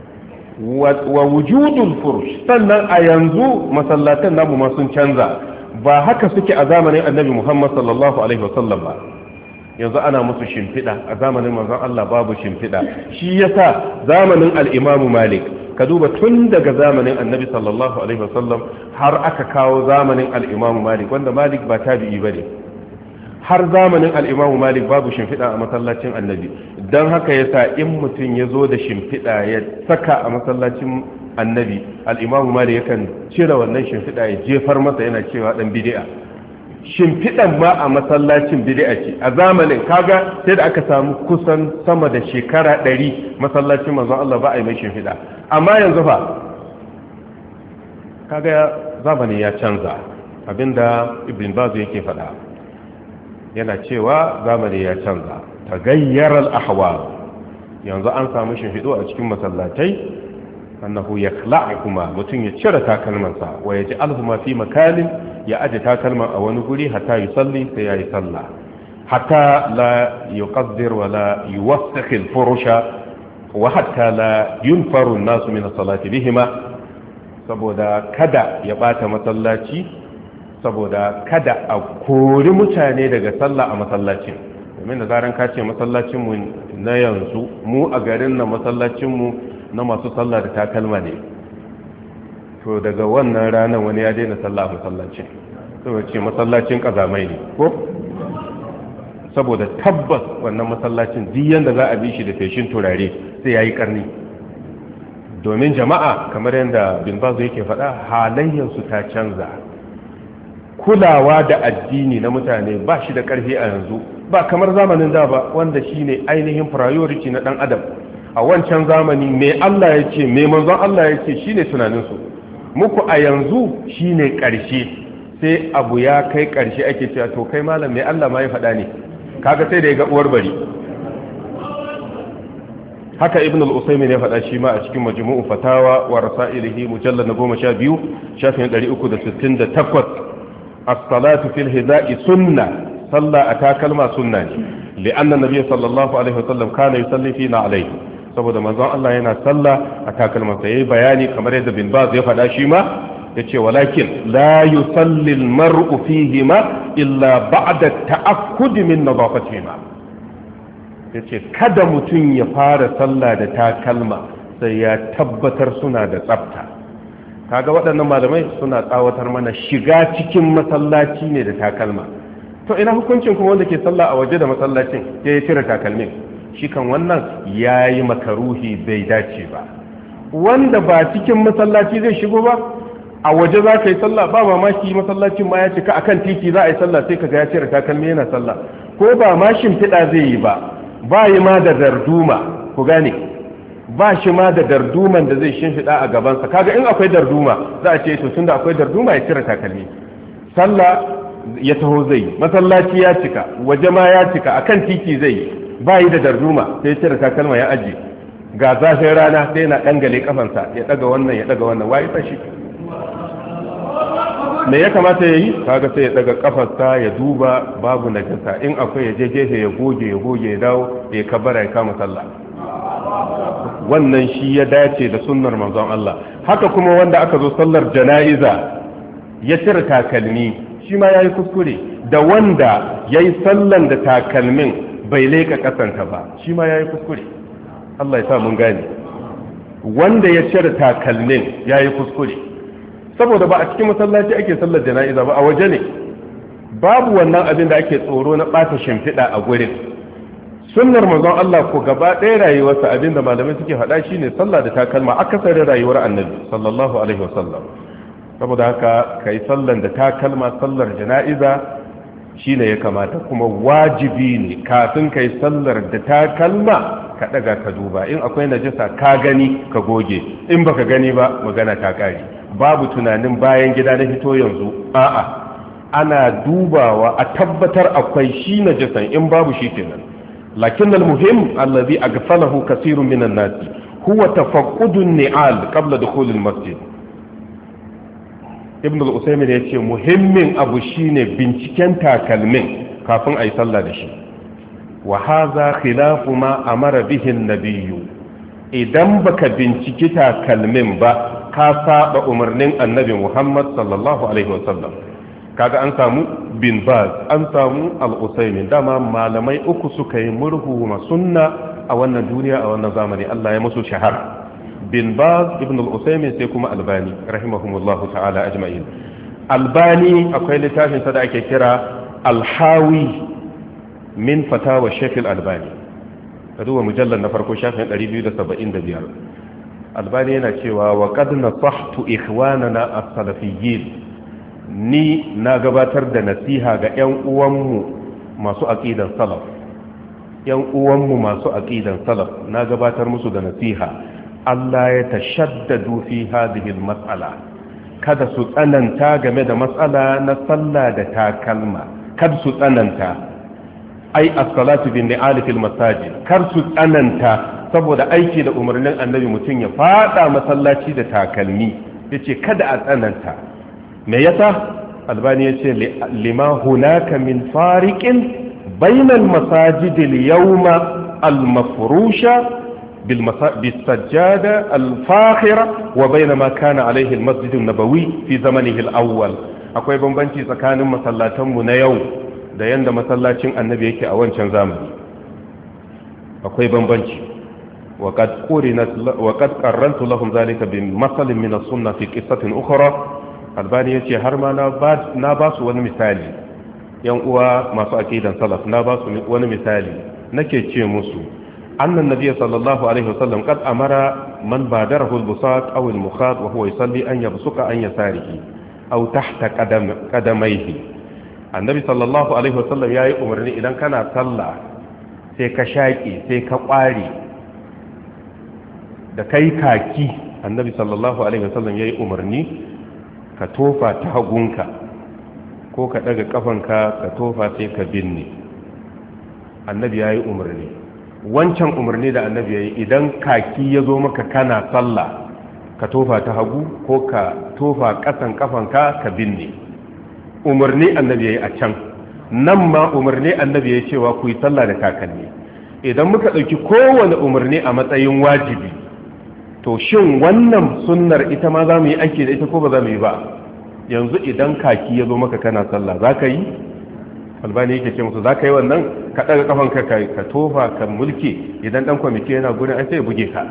wa wujudul furush sannan a yanzu masallatan namu ma sun canza ba haka suke a zamanin annabi Muhammad sallallahu alaihi wasallam ba yanzu ana musu shimfiɗa a zamanin manzon Allah babu shimfiɗa shi yasa zamanin al-Imam Malik ka duba tun daga zamanin annabi sallallahu alaihi wasallam har aka kawo zamanin al-Imam Malik wanda Malik ba tabi'i bane har zamanin al-Imam Malik babu shimfiɗa a masallacin annabi don haka yasa in mutum ya zo da shimfiɗa ya saka a masallacin annabi al-Imam Malik yakan cire wannan shimfiɗa ya jefar masa yana cewa dan bid'a shimfiɗan ma a masallacin bid'a ce a zamanin kaga sai da aka samu kusan sama da shekara 100 masallacin manzon Allah ba a yi mai shimfiɗa amma yanzu fa kaga zamanin ya canza abinda Ibn Baz yake faɗa yana cewa zamani ya canza tagayyara al-ahwal yanzu an samu shimfiɗo a cikin masallatai annahu yakhla'uhuma mutum ya cire takalmansa wa yaj'aluhuma fi makalin ya aje takalman a wani guri hatta yusalli sai yayi sallah hatta la yuqaddir wa la yuwassikh al-furusha wa hatta la yunfaru an-nas min as-salati bihima saboda kada ya bata masallaci saboda kada a kori mutane daga sallah a masallacin domin da zaran ka ce masallacinmu na yanzu mu a garin na masallacinmu na masu sallah da takalma ne to daga wannan ranar wani ya daina sallah a masallacin saboda ce masallacin kazamai ne ko saboda tabbas wannan masallacin duk yanda za a bi shi da feshin turare sai yayi karni domin jama'a kamar yadda bin bazu yake faɗa halayyarsu ta canza kulawa da addini na mutane ba shi da ƙarfi a yanzu ba kamar zamanin da ba wanda shine ainihin priority na ɗan adam a wancan zamani mai Allah ya ce mai manzon Allah ya ce shine tunaninsu muku a yanzu shine ƙarshe sai abu ya kai ƙarshe ake cewa to kai malam mai Allah ma ya faɗa ne kaga sai da ya ga uwar bari haka ibn al-usaymin ya faɗa shi ma a cikin majmu'u fatawa wa rasailihi mujallad na 12 shafin 368 as-salatu fil hida'i sunna salla atakalma sunna ne li'anna nabiy sallallahu alaihi wasallam kana yusalli fina alaihi saboda manzon Allah yana salla atakalma sai bayani kamar yadda bin Baz ya faɗa shi ma yace walakin la yusalli al-mar'u fihima illa ba'da ta'akkud min nadafatihima yace kada mutum ya fara sallah da takalma sai ya tabbatar suna da tsafta kaga waɗannan malamai suna tsawatar mana shiga cikin masallaci ne da takalma to ina hukuncin kuma wanda ke sallah a waje da masallacin ya cire takalmin shi kan wannan yayi makaruhi bai dace ba wanda ba cikin masallaci zai shigo ba a waje za ka yi sallah ba mamaki masallacin ma ya cika akan titi za a yi sallah sai ka ga ya cire takalmi yana sallah ko ba ma shimfiɗa zai yi ba yi ma da darduma ku gane ba shi ma da darduman da zai shimfiɗa a gabansa kaga in akwai darduma za a ce to tunda akwai darduma ya cire takalmi sallah ya taho zai yi masallaci ya cika waje ma ya cika akan titi zai yi ba yi da darduma sai ya cire takalma ya aje ga zafin rana sai yana dangale kafansa ya daga wannan wai tashi me ya kamata ya yi kaga sai ya daga kafarsa ya duba babu najasa in akwai ya je gefe ya goge ya dawo ya kabara ya kama sallah wannan shi ya dace da sunnar manzon Allah haka kuma wanda aka zo sallar jana'iza ya cire takalmi shi ma yayi kuskure da wanda yayi sallan da takalmin bai leka kasanta ba shi ma yayi kuskure Allah ya sa mun gane wanda ya cire takalmin yayi kuskure saboda ba a cikin masallaci ake sallar jana'iza ba a waje ne babu wannan abin da ake tsoro na bata shimfiɗa a gurin sunnar manzon Allah ko gaba ɗaya rayuwarsa abin da malamai suke faɗa shine sallah da takalma akasarin rayuwar annabi sallallahu alaihi wasallam saboda haka kai sallan da takalma sallar jana'iza shine ya kamata kuma wajibi ne kafin kai sallar da takalma ka daga ka duba in akwai najasa ka gani ka goge in baka gani ba magana ta kare babu tunanin bayan gida na fito yanzu a'a ana dubawa a tabbatar akwai shi najasan in babu shi kenan lakin almuhim allazi aghfalahu kaseerun minan nas huwa tafaqqudun ni'al qabla dukhul almasjid ibn al-usaymin yace muhimmin abu shine binciken takalmin kafin ayi sallah da shi wa hadha khilafu ma amara bihi an-nabiy idan baka binciki takalmin ba ka saba umarnin annabi Muhammad sallallahu alaihi wasallam kaga an samu bin Baz an samu al-Usaymin dama malamai uku suka yi murhu ma sunna a wannan duniya a wannan zamani Allah ya musu shahara bin Baz ibn al-Usaymin sai kuma Albani rahimahumullahu ta'ala ajma'in Albani akwai littafin sa da ake kira al-Hawi min fatawa Sheikh al-Albani kaduwa mujallal na farko shafin 275 Albani yana cewa wa qad nasahtu ikhwanana as-salafiyyin ni na gabatar da nasiha ga ƴan uwanmu masu aqidan salaf ƴan uwanmu masu aqidan salaf na gabatar musu da nasiha Allah ya tashaddadu fi hadhihi al-mas'ala kada su tsananta game da mas'ala na sallah da takalma kada su tsananta ai as-salatu bin ni'al fil masajid kar su tsananta saboda aiki da umarnin annabi mutum ya fada masallaci da takalmi yace kada a tsananta me yasa albani yace lima hunaka min fariqin bayna al-masajid al-yawma al-mafrusha بالسجادة الفاخرة وبين ما كان عليه المسجد النبوي في زمنه الأول akwai bambanci tsakanin masallatanmu na yau da yanda masallacin annabi yake a wancan zamani akwai bambanci وقد قرنت لهم ذلك بمثل من السنة في قصة أخرى albani yace har ma na ba su wani misali yan uwa masu aqidan salaf na ba su wani misali nake ce musu annan nabiyyi sallallahu alaihi wasallam qad amara man badarahu al-busaq aw al-mukhat wa huwa yusalli an yabsuqa an yasarihi aw tahta qadamayhi annabi sallallahu alaihi wasallam yayi umarni idan kana sallah sai ka shaki sai ka kware da kai kaki annabi sallallahu alaihi wasallam yayi umarni ka tofa ta hagunka ko ka daga kafanka ka tofa sai ka binne annabi yayi umarni wancan umarni da annabi yayi idan kaki ya zo maka kana sallah ka tofa ta hagu ko ka tofa kasan kafanka ka binne umarni annabi yayi a can nan ma umarni annabi yayi cewa ku yi sallah da takalmi idan muka dauki kowane umarni a matsayin wajibi to shin wannan sunnar ita ma za mu yi aiki da ita ko ba za mu yi ba yanzu idan kaki ya zo maka kana sallah za ka yi albani yake ce musu za ka yi wannan ka ɗaga ƙafanka ka tofa ka mulki idan ɗan kwamiti yana gudun an sai ya buge ka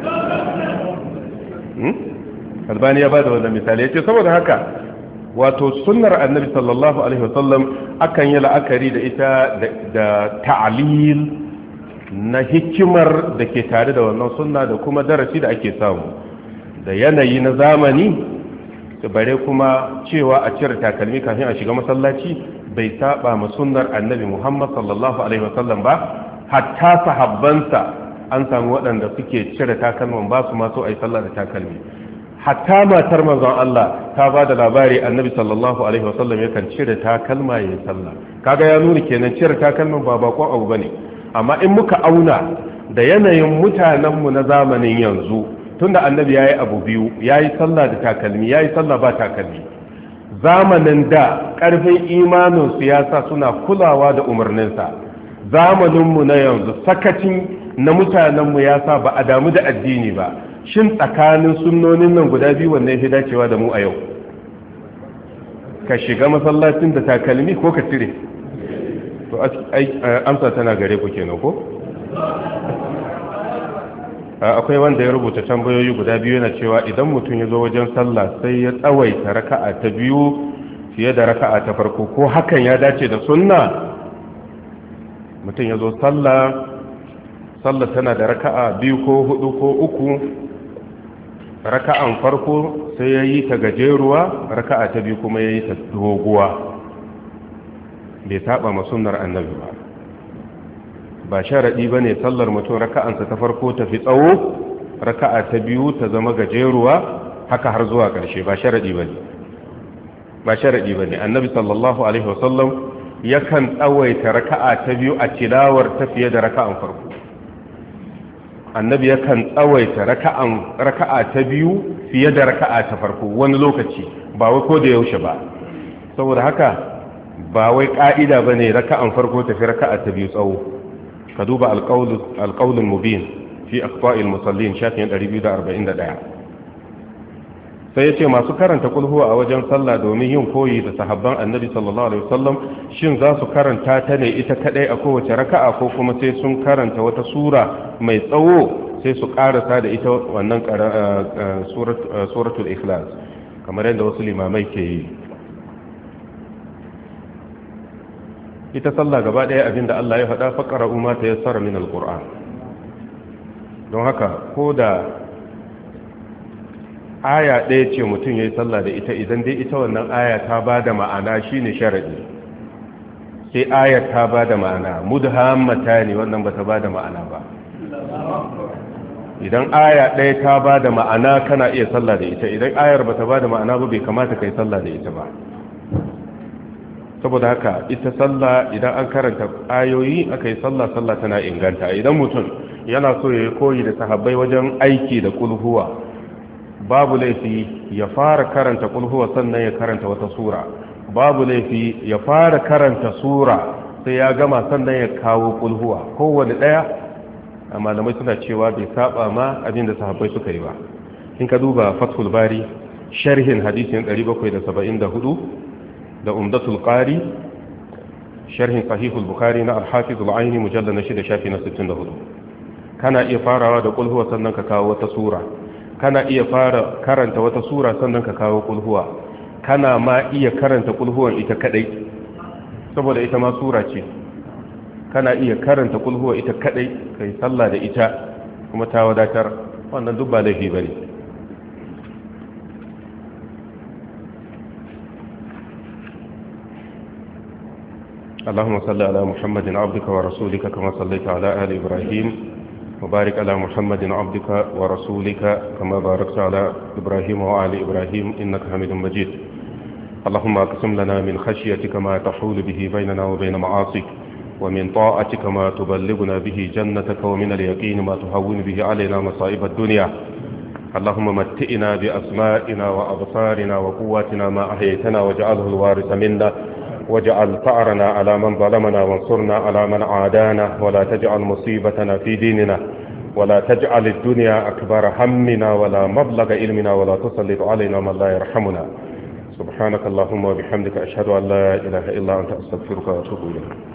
albani ya ba da wannan misali ya ce saboda haka wato sunnar annabi sallallahu alaihi wasallam akan yi la'akari da ita da ta'alil na hikimar da ke tare da wannan sunna da kuma darasi da ake samu da yanayi na zamani bare kuma cewa a cire takalmi kafin a shiga masallaci bai saba ma sunnar annabi Muhammad sallallahu alaihi wasallam ba. Hatta sahabbansa an samu waɗanda suke cire takalman ba su ma so ai sallah da takalmi. Hatta matar manzon Allah ta ba da labari annabi sallallahu alaihi wasallam yakan cire takalma yayin sallah. Kaga ya nuna kenan cire takalman ba bakon abu bane. Amma in muka auna da yanayin mutanenmu na zamanin yanzu, tunda annabi yayi abu biyu, yayi sallah da takalmi, yayi sallah ba takalmi. Zamanin da ƙarfin imanin siyasa suna kulawa da umarninsa. Zamaninmu na yanzu sakacin na mutanenmu ya sa ba a damu da addini ba. Shin tsakanin sunnonin nan guda biyu wanne yafi dacewa da mu a yau? Ka shiga masallacin da takalmi ko ka cire? To amsa tana gare ku kenan ko? Akwai wanda ya rubuta tambayoyi guda biyu yana cewa idan mutum ya zo wajen sallah sai ya tsawaita raka'a ta biyu fiye da raka'a ta farko, ko hakan ya dace da sunna? Mutum ya zo sallah tana da raka'a biyu ko hudu ko uku, raka'an farko sai ya yi ta gajeruwa, raka'a ta biyu kuma ya yi ta doguwa. Bai saba ma sunnar annabi ba sharaɗi ba ne sallar mutum raka'ansa ta farko ta fi tsawo, raka'a ta biyu ta zama gajeruwa, haka har zuwa ƙarshe. Ba sharaɗi ba ne. Annabi sallallahu alaihi wasallam yakan tsawaita raka'a ta biyu a tilawar ta fiye da raka'an farko. Annabi yakan tsawaita raka'a ta biyu fiye da raka'a ta farko wani lokaci, ba wai ko da yaushe ba. Saboda haka ba wai ka'ida bane raka'an farko tafi raka'a ta biyu tsawo. Ka duba alqaulul mubin fi aqta'il musallin shafin 241. Sai yace masu karanta kulhuwa a wajen sallah domin yin koyi da sahabban annabi sallallahu alaihi wasallam, shin za su karanta ta ne ita kadai a kowace raka'a ko kuma sai sun karanta wata sura mai tsawo sai su karasa da ita wannan suratul ikhlas kamar yadda wasu limamai ke yi? Ita sallah gaba ɗaya abinda Allah ya faɗa faqara umma ta yassara min alquran. Don haka ko da aya ɗaya ce mutum yayi sallah da ita, idan dai ita wannan aya ta bada ma'ana shine sharadi. Sai ayar ta bada ma'ana, mudhammatani wannan bata bada ma'ana ba. Idan aya ɗaya ta bada ma'ana kana iya sallah da ita, idan ayar bata bada ma'ana ba bai kamata kai sallah da ita ba. Saboda haka ita sallah idan an karanta ayoyi aka yi sallah tana inganta. Idan mutum yana so ya koyi da sahabbai wajen aiki da kulhuwa, babu laifi ya fara karanta kulhuwa sannan ya karanta wata sura. Babu laifi ya fara karanta sura sai ya gama sannan ya kawo kulhuwa. Kowane ɗaya malamai suna cewa bai saba ma abin da sahabbai suka yi ba. In ka duba Fathul Bari sharhin hadisin 774 da Umdatul Qari sharhin Sahihul Bukhari na Al-Hafiz Al-Aini mujallad na 6 shafi na 64. Kana iya farawa da kulhuwa sannan ka kawo wata sura. Kana iya fara karanta wata sura sannan ka kawo kulhuwa. Kana ma iya karanta kulhuwan ita kadai saboda ita ma sura ce. Kana iya karanta kulhuwa ita kadai kai sallah da ita kuma ta wadatar. Wannan duk ba laifi bane. اللهم صل على محمد عبدك ورسولك كما صليت على آل إبراهيم وبارك على محمد عبدك ورسولك كما باركت على إبراهيم وعلى إبراهيم إنك حميد مجيد. اللهم اقسم لنا من خشيتك ما تحول به بيننا وبين معاصيك، ومن طاعتك ما تبلغنا به جنتك، ومن اليقين ما تهون به علينا مصائب الدنيا. اللهم متئنا بأسمائنا وأبصارنا وقواتنا ما أحييتنا واجعله الوارث منا، واجعل ثأرنا على من ظلمنا وانصرنا على من عادانا، ولا تجعل مصيبتنا في ديننا، ولا تجعل الدنيا أكبر همنا ولا مبلغ علمنا، ولا تسلط علينا من لا يرحمنا. سبحانك اللهم وبحمدك أشهد أن لا إله إلا أنت أستغفرك وأتوب إليك.